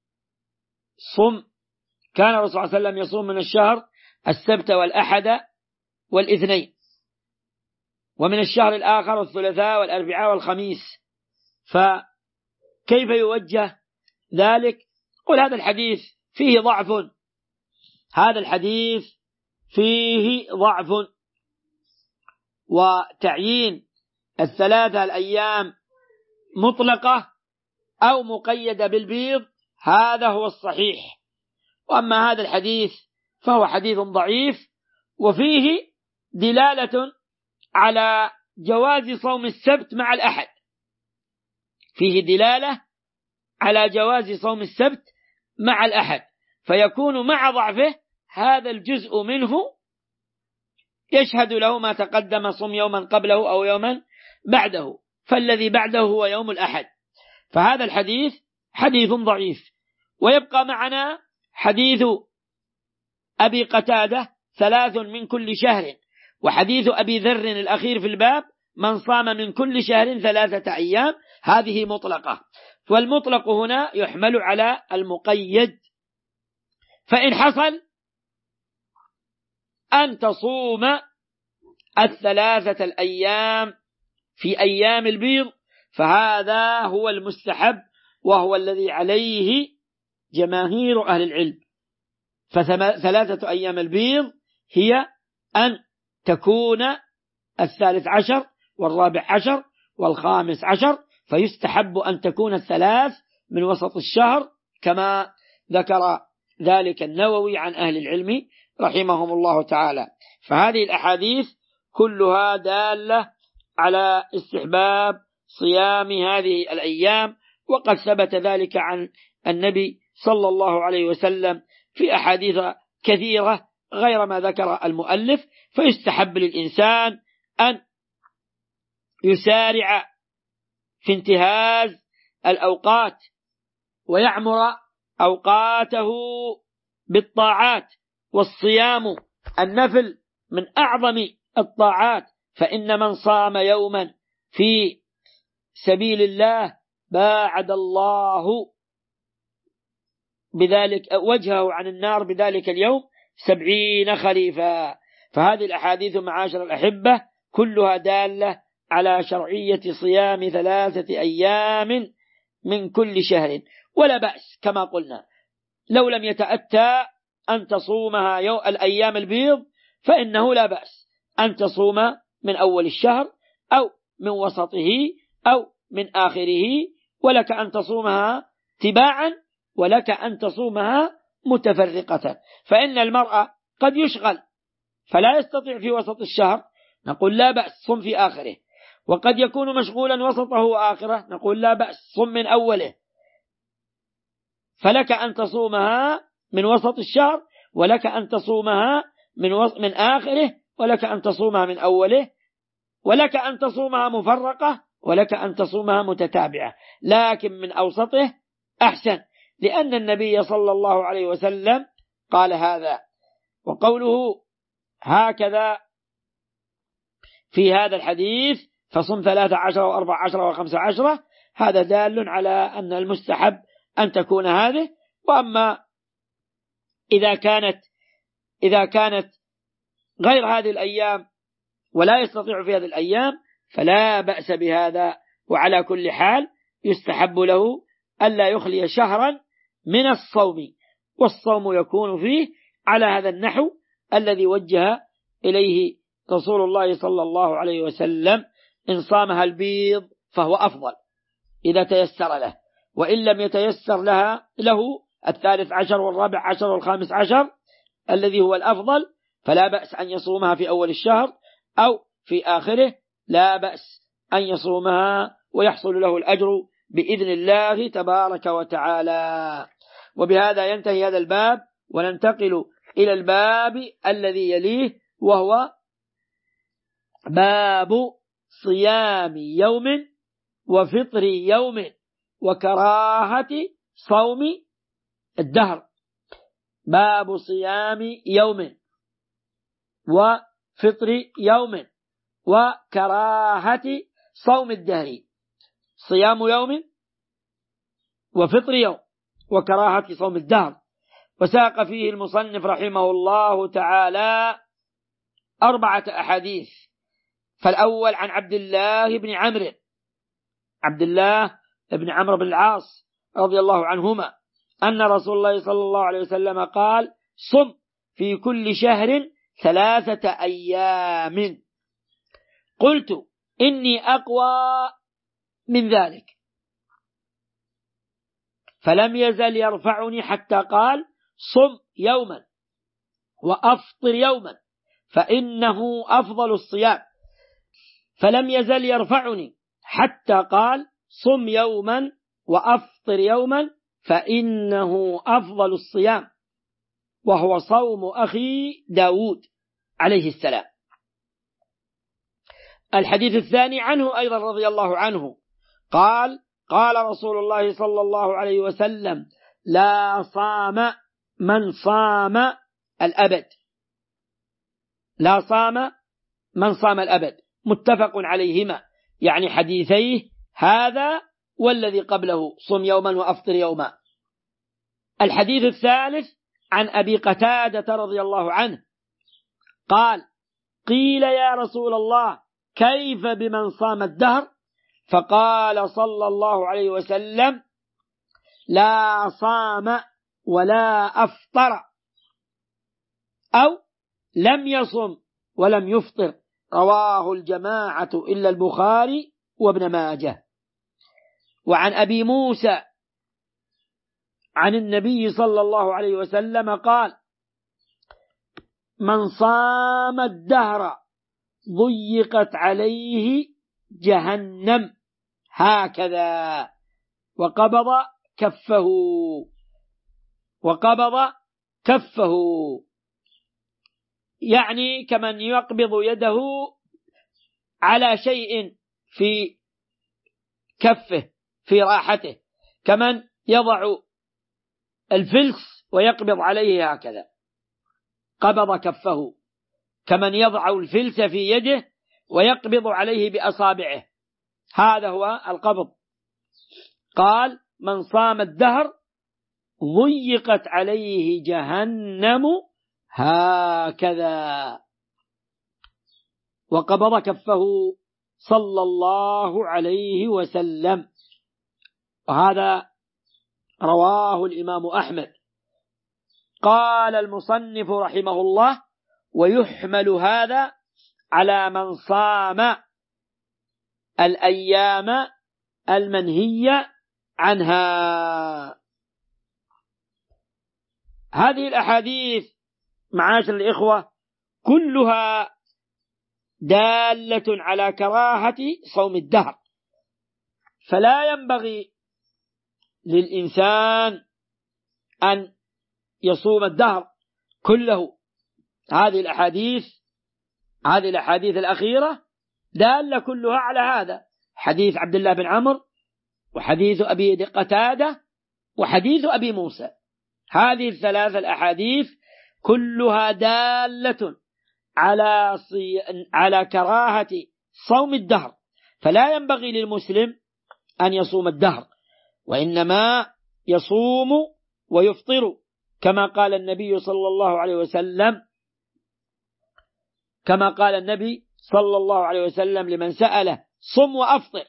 كان الرسول صلى الله عليه وسلم يصوم من الشهر السبت والأحد والاثنين، ومن الشهر الآخر الثلاثاء والأربعاء والخميس، فكيف يوجه ذلك؟ قل هذا الحديث فيه ضعف، وتعيين 3 الأيام مطلقة أو مقيدة بالبيض هذا هو الصحيح. وأما هذا الحديث فهو حديث ضعيف، وفيه دلالة على جواز صوم السبت مع الأحد، فيكون مع ضعفه هذا الجزء منه يشهد له ما تقدم: صم يوما قبله أو يوما بعده، فالذي بعده هو يوم الأحد. فهذا الحديث حديث ضعيف. ويبقى معنا حديث أبي قتادة 3 من كل شهر، وحديث أبي ذر الأخير في الباب: من صام من كل شهر 3 أيام. هذه مطلقة، والمطلق هنا يحمل على المقيد. فإن حصل أن تصوم 3 الأيام في أيام البيض فهذا هو المستحب، وهو الذي عليه جماهير أهل العلم. ف3 أيام البيض هي أن تكون 13 و14 و15، فيستحب أن تكون 3 من وسط الشهر، كما ذكر ذلك النووي عن أهل العلم رحمهم الله تعالى. فهذه الأحاديث كلها دالة على استحباب صيام هذه الأيام، وقد ثبت ذلك عن النبي صلى الله عليه وسلم في أحاديث كثيرة غير ما ذكر المؤلف. فيستحب للإنسان أن يسارع في انتهاز الأوقات، ويعمر أوقاته بالطاعات، والصيام النفل من أعظم الطاعات، فإن من صام يوما في سبيل الله باعد الله بذلك وجهه عن النار بذلك اليوم 70 خريفا. فهذه الأحاديث معاشر الأحبة كلها دالة على شرعية صيام 3 أيام من كل شهر، ولا بأس كما قلنا لو لم يتأتى أن تصومها الأيام البيض فإنه لا بأس أن تصوم من أول الشهر أو من وسطه أو من آخره، ولك أن تصومها تباعا ولك أن تصومها متفرقة. فإن المرأة قد يشغل فلا يستطيع في وسط الشهر، نقول لا بأس صم في آخره، وقد يكون مشغولا وسطه وآخره، نقول لا بأس صم من أوله. فلك أن تصومها من وسط الشهر ولك أن تصومها من آخره ولك أن تصومها من أوله ولك أن تصومها مفرقة ولك أن تصومها متتابعة، لكن من أوسطه أحسن، لأن النبي صلى الله عليه وسلم قال هذا. وقوله هكذا في هذا الحديث فصم 13 و14 و15 هذا دال على أن المستحب أن تكون هذه. وأما إذا كانت غير هذه الأيام ولا يستطيع في هذه الأيام فلا بأس بهذا. وعلى كل حال يستحب له ألا يخلي شهرا من الصوم، والصوم يكون فيه على هذا النحو الذي وجه إليه رسول الله صلى الله عليه وسلم. إن صامها البيض فهو أفضل إذا تيسر له، وإن لم يتيسر له 13 و14 و15 الذي هو الأفضل فلا بأس أن يصومها في أول الشهر أو في آخره، لا بأس أن يصومها ويحصل له الأجر بإذن الله تبارك وتعالى. وبهذا ينتهي هذا الباب، وننتقل إلى الباب الذي يليه وهو باب صيام يوم وفطر يوم وكراهة صوم الدهر. باب صيام يوم وفطر يوم وكراهة صوم الدهر. صيام يوم وفطر يوم وكراهة صوم الدهر. وساق فيه المصنف رحمه الله تعالى 4 أحاديث. فالأول عن عبد الله بن عمرو بن العاص رضي الله عنهما أن رسول الله صلى الله عليه وسلم قال صم في كل شهر 3 أيام. قلت إني أقوى من ذلك، فلم يزل يرفعني حتى قال صم يوما وأفطر يوما فإنه أفضل الصيام. فلم يزل يرفعني حتى قال صم يوما وأفطر يوما فإنه أفضل الصيام، وهو صوم أخي داود عليه السلام. الحديث الثاني عنه أيضا رضي الله عنه قال قال رسول الله صلى الله عليه وسلم لا صام من صام الأبد، لا صام من صام الأبد، متفق عليهما، يعني حديثيه هذا والذي قبله صم يوما وأفطر يوما. الحديث الثالث عن أبي قتادة رضي الله عنه قال قيل يا رسول الله كيف بمن صام الدهر؟ فقال صلى الله عليه وسلم لا صام ولا أفطر، أو لم يصم ولم يفطر، رواه الجماعة إلا البخاري وابن ماجه. وعن أبي موسى عن النبي صلى الله عليه وسلم قال من صام الدهر ضيقت عليه جهنم هكذا وقبض كفه، يعني كمن يقبض يده على شيء في كفه في راحته، كمن يضع الفلس ويقبض عليه هكذا. قبض كفه كمن يضع الفلس في يده ويقبض عليه بأصابعه، هذا هو القبض. قال: من صام الدهر ضيقت عليه جهنم هكذا، وقبض كفه صلى الله عليه وسلم. وهذا رواه الإمام أحمد. قال المصنف رحمه الله: ويحمل هذا على من صام الأيام المنهية عنها. هذه الأحاديث معاشر الإخوة كلها دالة على كراهة صوم الدهر، فلا ينبغي للإنسان أن يصوم الدهر كله. هذه الأحاديث الأخيرة دالة كلها على هذا: حديث عبد الله بن عمرو، وحديث أبي قتادة، وحديث أبي موسى. هذه الثلاثة الأحاديث كلها دالة على كراهة صوم الدهر، فلا ينبغي للمسلم أن يصوم الدهر، وإنما يصوم ويفطر كما قال النبي صلى الله عليه وسلم، كما قال النبي صلى الله عليه وسلم لمن سأله: صم وأفطر،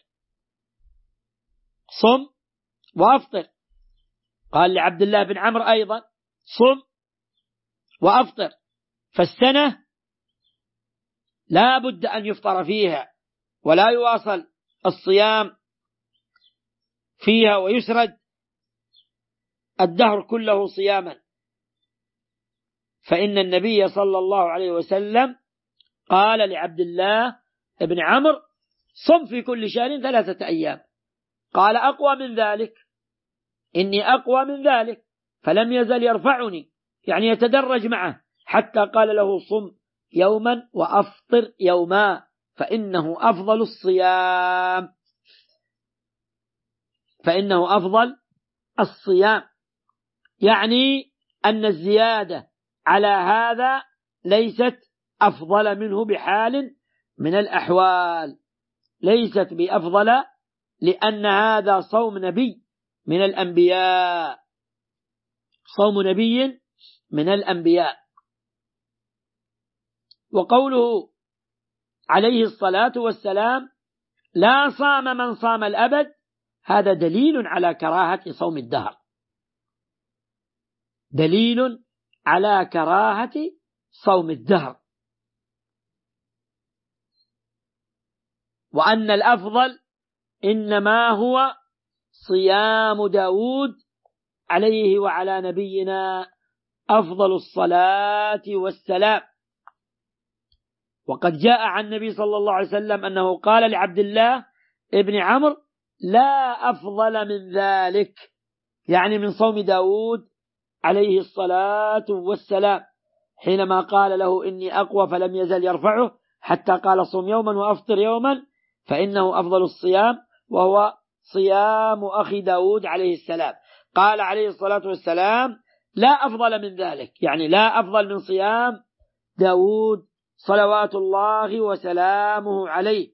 صم وأفطر. قال لعبد الله بن عمرو أيضا: صم وأفطر. فالسنة لا بد أن يفطر فيها ولا يواصل الصيام فيها ويسرد الدهر كله صياما، فإن النبي صلى الله عليه وسلم قال لعبد الله بن عمرو: صم في كل شهر 3 أيام. قال: أقوى من ذلك، إني أقوى من ذلك. فلم يزل يرفعني، يعني يتدرج معه، حتى قال له: صم يوما وأفطر يوما، فإنه أفضل الصيام، فإنه أفضل الصيام. يعني أن الزيادة على هذا ليست أفضل منه بحال من الأحوال، ليست بأفضل، لأن هذا صوم نبي من الأنبياء، صوم نبي من الأنبياء. وقوله عليه الصلاة والسلام: لا صام من صام الأبد، هذا دليل على كراهة صوم الدهر، دليل على كراهة صوم الدهر، وأن الأفضل إنما هو صيام داود عليه وعلى نبينا أفضل الصلاة والسلام. وقد جاء عن النبي صلى الله عليه وسلم أنه قال لعبد الله ابن عمرو: لا أفضل من ذلك، يعني من صوم داود عليه الصلاة والسلام، حينما قال له: إني أقوى، فلم يزل يرفعه حتى قال: صم يوما وأفطر يوما، فإنه أفضل الصيام، وهو صيام أخي داود عليه السلام. قال عليه الصلاة والسلام: لا أفضل من ذلك، يعني لا أفضل من صيام داود صلوات الله وسلامه عليه،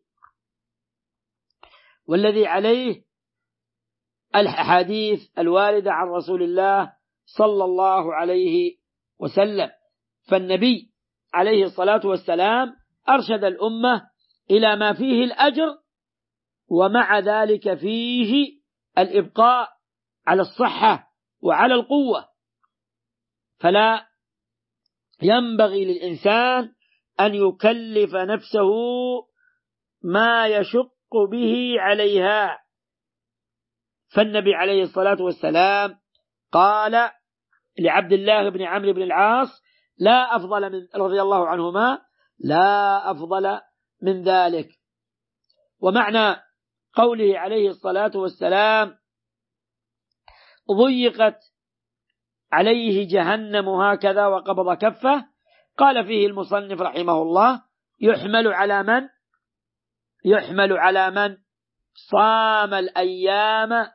والذي عليه الأحاديث الواردة عن رسول الله صلى الله عليه وسلم. فالنبي عليه الصلاة والسلام أرشد الأمة إلى ما فيه الأجر، ومع ذلك فيه الإبقاء على الصحة وعلى القوة، فلا ينبغي للإنسان أن يكلف نفسه ما يشق به عليها. فالنبي عليه الصلاة والسلام قال لعبد الله بن عمرو بن العاص: لا أفضل من، رضي الله عنهما، لا أفضل من ذلك. ومعنى قوله عليه الصلاة والسلام: ضيقت عليه جهنم هكذا وقبض كفه، قال فيه المصنف رحمه الله: يحمل على من صام الأيام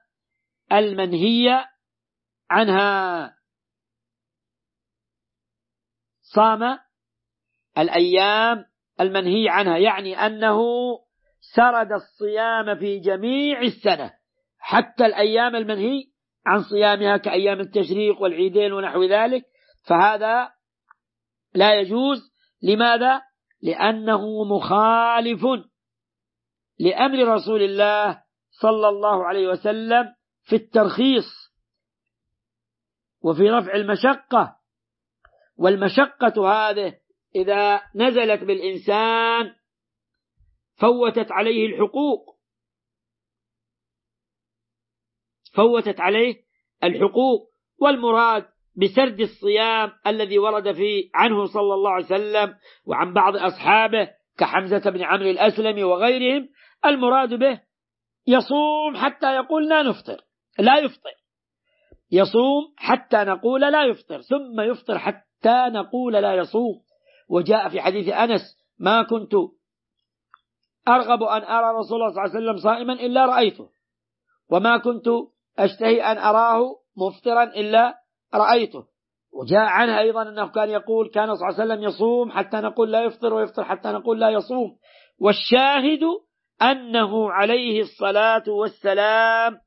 المنهية عنها، صام الأيام المنهي عنها، يعني أنه سرد الصيام في جميع السنة حتى الأيام المنهي عن صيامها كأيام التشريق والعيدين ونحو ذلك، فهذا لا يجوز. لماذا؟ لأنه مخالف لأمر رسول الله صلى الله عليه وسلم في الترخيص وفي رفع المشقة. والمشقة هذه إذا نزلت بالإنسان فوتت عليه الحقوق، والمراد بسرد الصيام الذي ورد فيه عنه صلى الله عليه وسلم وعن بعض أصحابه كحمزة بن عمرو الأسلمي وغيرهم، المراد به يصوم حتى يقول لا يفطر، يصوم حتى نقول لا يفطر، ثم يفطر حتى نقول لا يصوم. وجاء في حديث أنس: ما كنت أرغب أن أرى رسول الله صلى الله عليه وسلم صائما إلا رأيته، وما كنت أشتهي أن أراه مفطرا إلا رأيته. وجاء عنها أيضا أنه كان يقول: كان صلى الله عليه وسلم يصوم حتى نقول لا يفطر، ويفطر حتى نقول لا يصوم. والشاهد أنه عليه الصلاة والسلام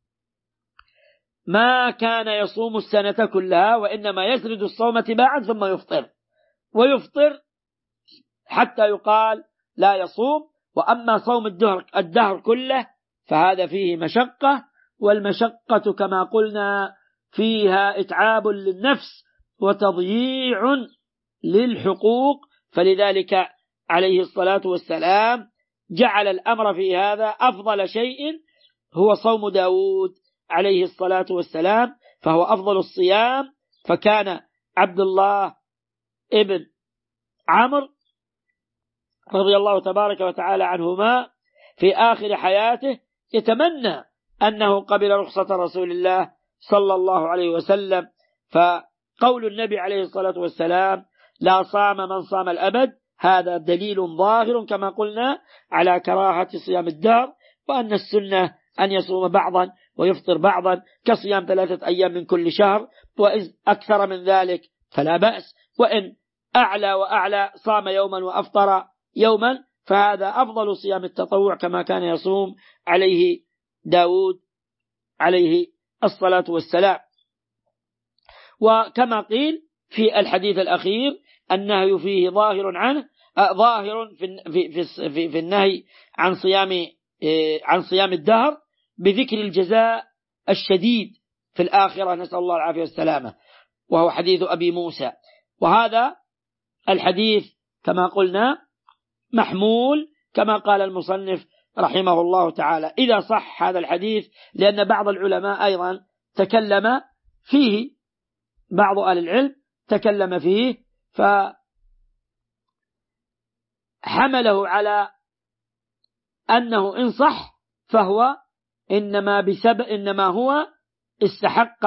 ما كان يصوم السنة كلها، وإنما يسرد الصوم تباعا ثم ويفطر حتى يقال لا يصوم. وأما صوم الدهر كله فهذا فيه مشقة، والمشقة كما قلنا فيها إتعاب للنفس وتضييع للحقوق، فلذلك عليه الصلاة والسلام جعل الأمر في هذا أفضل شيء هو صوم داود عليه الصلاة والسلام، فهو أفضل الصيام. فكان عبد الله ابن عمرو رضي الله تبارك وتعالى عنهما في آخر حياته يتمنى أنه قبل رخصة رسول الله صلى الله عليه وسلم. فقول النبي عليه الصلاة والسلام: لا صام من صام الأبد، هذا دليل ظاهر كما قلنا على كراهة صيام الدهر، وأن السنة أن يصوم بعضا ويفطر بعضا كصيام 3 أيام من كل شهر، وإذ أكثر من ذلك فلا بأس، وإن أعلى وأعلى صام يوما وأفطر يوما فهذا أفضل صيام التطوع كما كان يصوم عليه داود عليه الصلاة والسلام. وكما قيل في الحديث الأخير النهي فيه ظاهر في النهي عن صيام الدهر بذكر الجزاء الشديد في الآخرة، نسأل الله العافية والسلامة، وهو حديث أبي موسى. وهذا الحديث كما قلنا محمول كما قال المصنف رحمه الله تعالى إذا صح هذا الحديث، لأن بعض العلماء أيضا تكلم فيه، بعض أهل العلم تكلم فيه فحمله على أنه إن صح فهو إنما هو استحق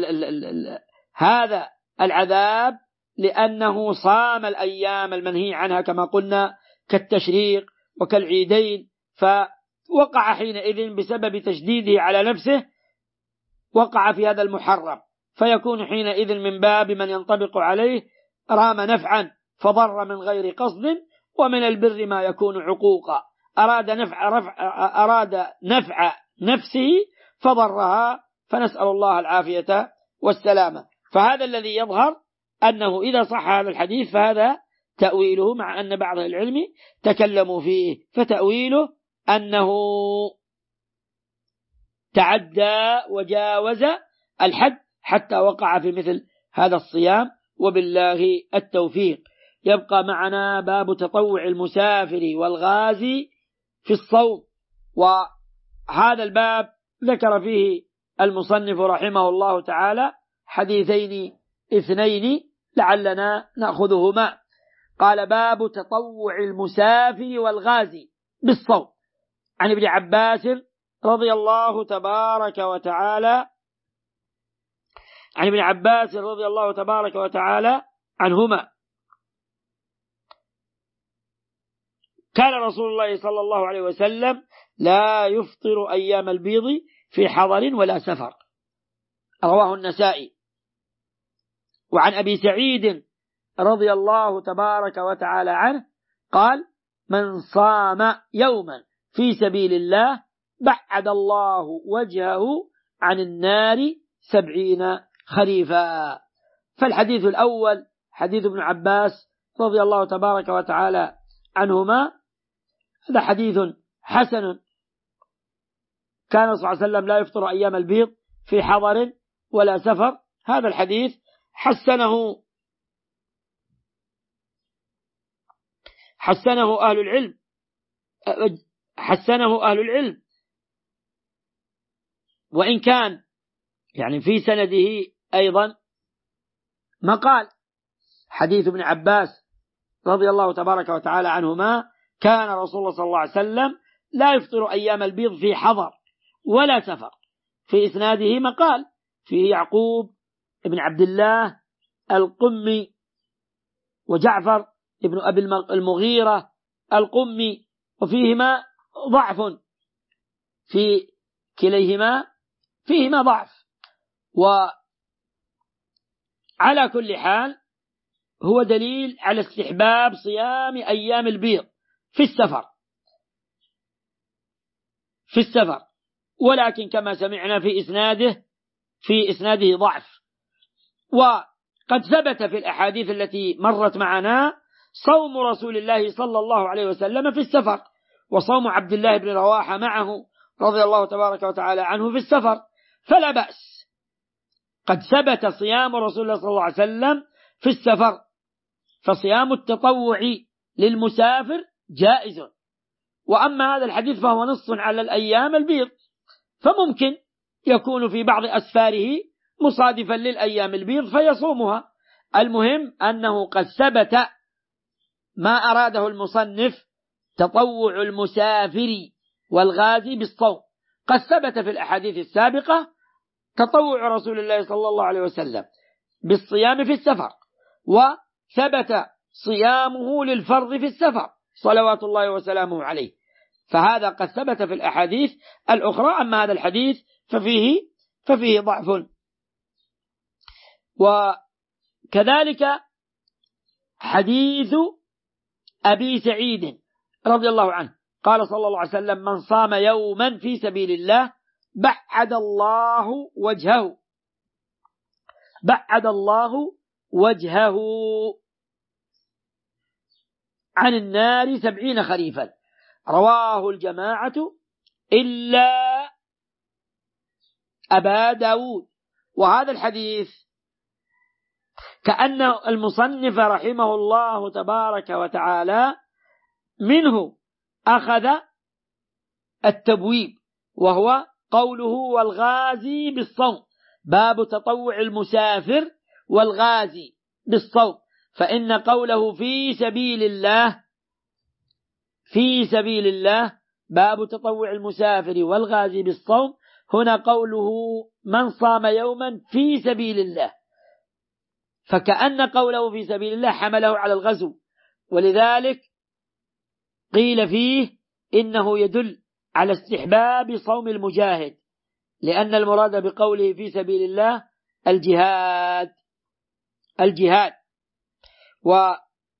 هذا العذاب لأنه صام الأيام المنهي عنها كما قلنا كالتشريق وكالعيدين، فوقع حينئذ بسبب تشديده على نفسه وقع في هذا المحرم، فيكون حينئذ من باب من ينطبق عليه رام نفعا فضر من غير قصد، ومن البر ما يكون عقوقا، أراد نفع نفسه فضرها، فنسأل الله العافية والسلامة. فهذا الذي يظهر أنه إذا صح هذا الحديث فهذا تأويله، مع أن بعض العلم تكلموا فيه، فتأويله أنه تعدى وجاوز الحد حتى وقع في مثل هذا الصيام، وبالله التوفيق. يبقى معنا باب تطوع المسافر والغازي في الصوم، وهذا الباب ذكر فيه المصنف رحمه الله تعالى حديثين 2 لعلنا نأخذهما. قال: باب تطوع المسافر والغازي بالصوم، عن ابن عباس رضي الله تبارك وتعالى عنهما كان رسول الله صلى الله عليه وسلم لا يفطر أيام البيض في حضر ولا سفر، رواه النسائي. وعن أبي سعيد رضي الله تبارك وتعالى عنه قال: من صام يوما في سبيل الله بعد الله وجهه عن النار 70 خريفا. فالحديث الأول حديث ابن عباس رضي الله تبارك وتعالى عنهما، هذا حديث حسن. كان صلى الله عليه وسلم لا يفطر أيام البيض في حضر ولا سفر. هذا الحديث حسنه أهل العلم، وإن كان يعني في سنده أيضا مقال. حديث ابن عباس رضي الله تبارك وتعالى عنهما: كان رسول الله صلى الله عليه وسلم لا يفطر أيام البيض في حضر ولا سفر. في إسناده مقال، فيه يعقوب ابن عبد الله القمي وجعفر ابن أبي المغيرة القمي، وفيهما ضعف، في كليهما فيهما ضعف. وعلى كل حال هو دليل على استحباب صيام أيام البيض في السفر، ولكن كما سمعنا في إسناده ضعف. وقد ثبت في الأحاديث التي مرت معنا صوم رسول الله صلى الله عليه وسلم في السفر، وصوم عبد الله بن رواحة معه رضي الله تبارك وتعالى عنه في السفر، فلا بأس. قد ثبت صيام رسول الله صلى الله عليه وسلم في السفر، فصيام التطوع للمسافر جائز. وأما هذا الحديث فهو نص على الأيام البيض، فممكن يكون في بعض أسفاره مصادفا للأيام البيض فيصومها. المهم أنه قد ثبت ما أراده المصنف: تطوع المسافر والغازي بالصوم. قد ثبت في الأحاديث السابقة تطوع رسول الله صلى الله عليه وسلم بالصيام في السفر، وثبت صيامه للفرض في السفر صلوات الله وسلامه عليه، فهذا قد ثبت في الأحاديث الأخرى. أما هذا الحديث ففيه ضعف. وكذلك حديث أبي سعيد رضي الله عنه قال صلى الله عليه وسلم: من صام يوما في سبيل الله بعد الله وجهه عن النار 70 خريفا. رواه الجماعة إلا أبا داود. وهذا الحديث كأن المصنف رحمه الله تبارك وتعالى منه أخذ التبويب، وهو قوله: والغازي بالصوم، باب تطوع المسافر والغازي بالصوم. فإن قوله في سبيل الله باب تطوع المسافر والغازي بالصوم، هنا قوله من صام يوما في سبيل الله، فكأن قوله في سبيل الله حمله على الغزو، ولذلك قيل فيه إنه يدل على استحباب صوم المجاهد، لأن المراد بقوله في سبيل الله الجهاد. وبعض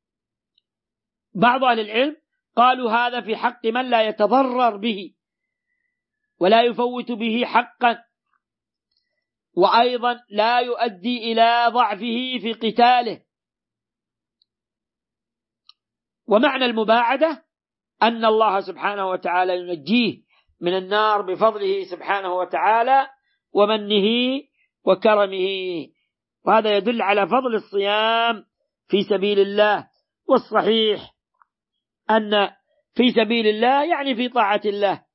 أهل العلم قالوا هذا في حق من لا يتضرر به ولا يفوت به حقا، وأيضا لا يؤدي إلى ضعفه في قتاله. ومعنى المباعدة أن الله سبحانه وتعالى ينجيه من النار بفضله سبحانه وتعالى ومنه وكرمه، وهذا يدل على فضل الصيام في سبيل الله. والصحيح أن في سبيل الله يعني في طاعة الله،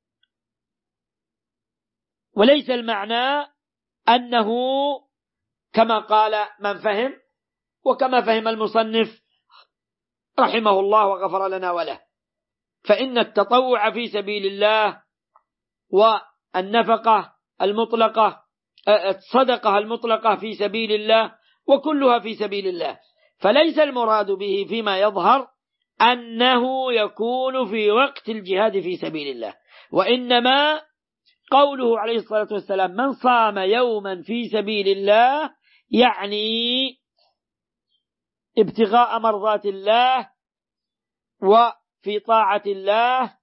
وليس المعنى أنه كما قال من فهم وكما فهم المصنف رحمه الله وغفر لنا وله. فإن التطوع في سبيل الله والنفقة المطلقة، الصدقة المطلقة في سبيل الله، وكلها في سبيل الله، فليس المراد به فيما يظهر أنه يكون في وقت الجهاد في سبيل الله، وإنما قوله عليه الصلاة والسلام من صام يوما في سبيل الله يعني ابتغاء مرضات الله وفي طاعة الله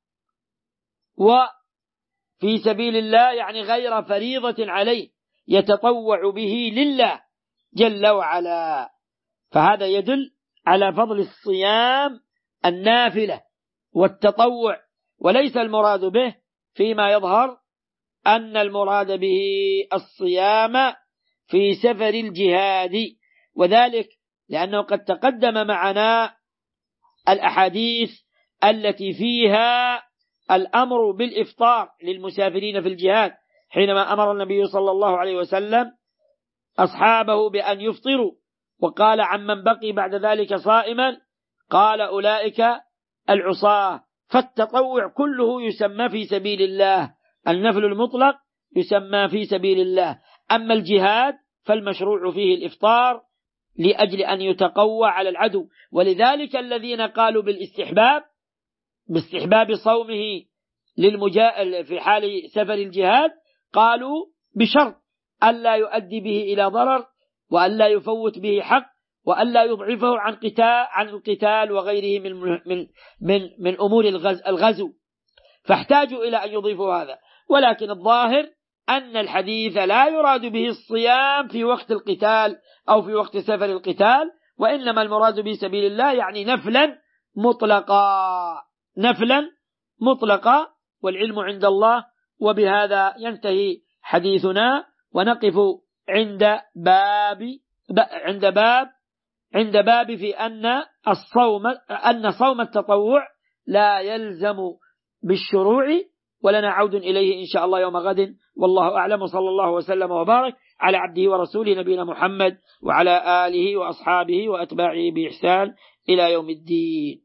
وفي سبيل الله، يعني غير فريضة عليه يتطوع به لله جل وعلا. فهذا يدل على فضل الصيام النافلة والتطوع، وليس المراد به فيما يظهر أن المراد به الصيام في سفر الجهاد، وذلك لأنه قد تقدم معنا الأحاديث التي فيها الأمر بالإفطار للمسافرين في الجهاد، حينما أمر النبي صلى الله عليه وسلم أصحابه بأن يفطروا، وقال عمن بقي بعد ذلك صائما قال أولئك العصاة. فالتطوع كله يسمى في سبيل الله، النفل المطلق يسمى في سبيل الله. أما الجهاد فالمشروع فيه الإفطار لأجل أن يتقوى على العدو، ولذلك الذين قالوا باستحباب صومه في حال سفر الجهاد قالوا بشرط ألا يؤدي به إلى ضرر، وألا يفوت به حق، وألا يضعفه عن القتال وغيره من أمور الغزو، فاحتاجوا إلى أن يضيفوا هذا. ولكن الظاهر أن الحديث لا يراد به الصيام في وقت القتال أو في وقت سفر القتال، وإنما المراد به سبيل الله، يعني نفلا مطلقا، والعلم عند الله. وبهذا ينتهي حديثنا، ونقف عند باب في أن صوم التطوع لا يلزم بالشروع، ولنا عود إليه إن شاء الله يوم غد، والله أعلم. صلى الله وسلم وبارك على عبده ورسوله نبينا محمد وعلى آله وأصحابه وأتباعه بإحسان إلى يوم الدين.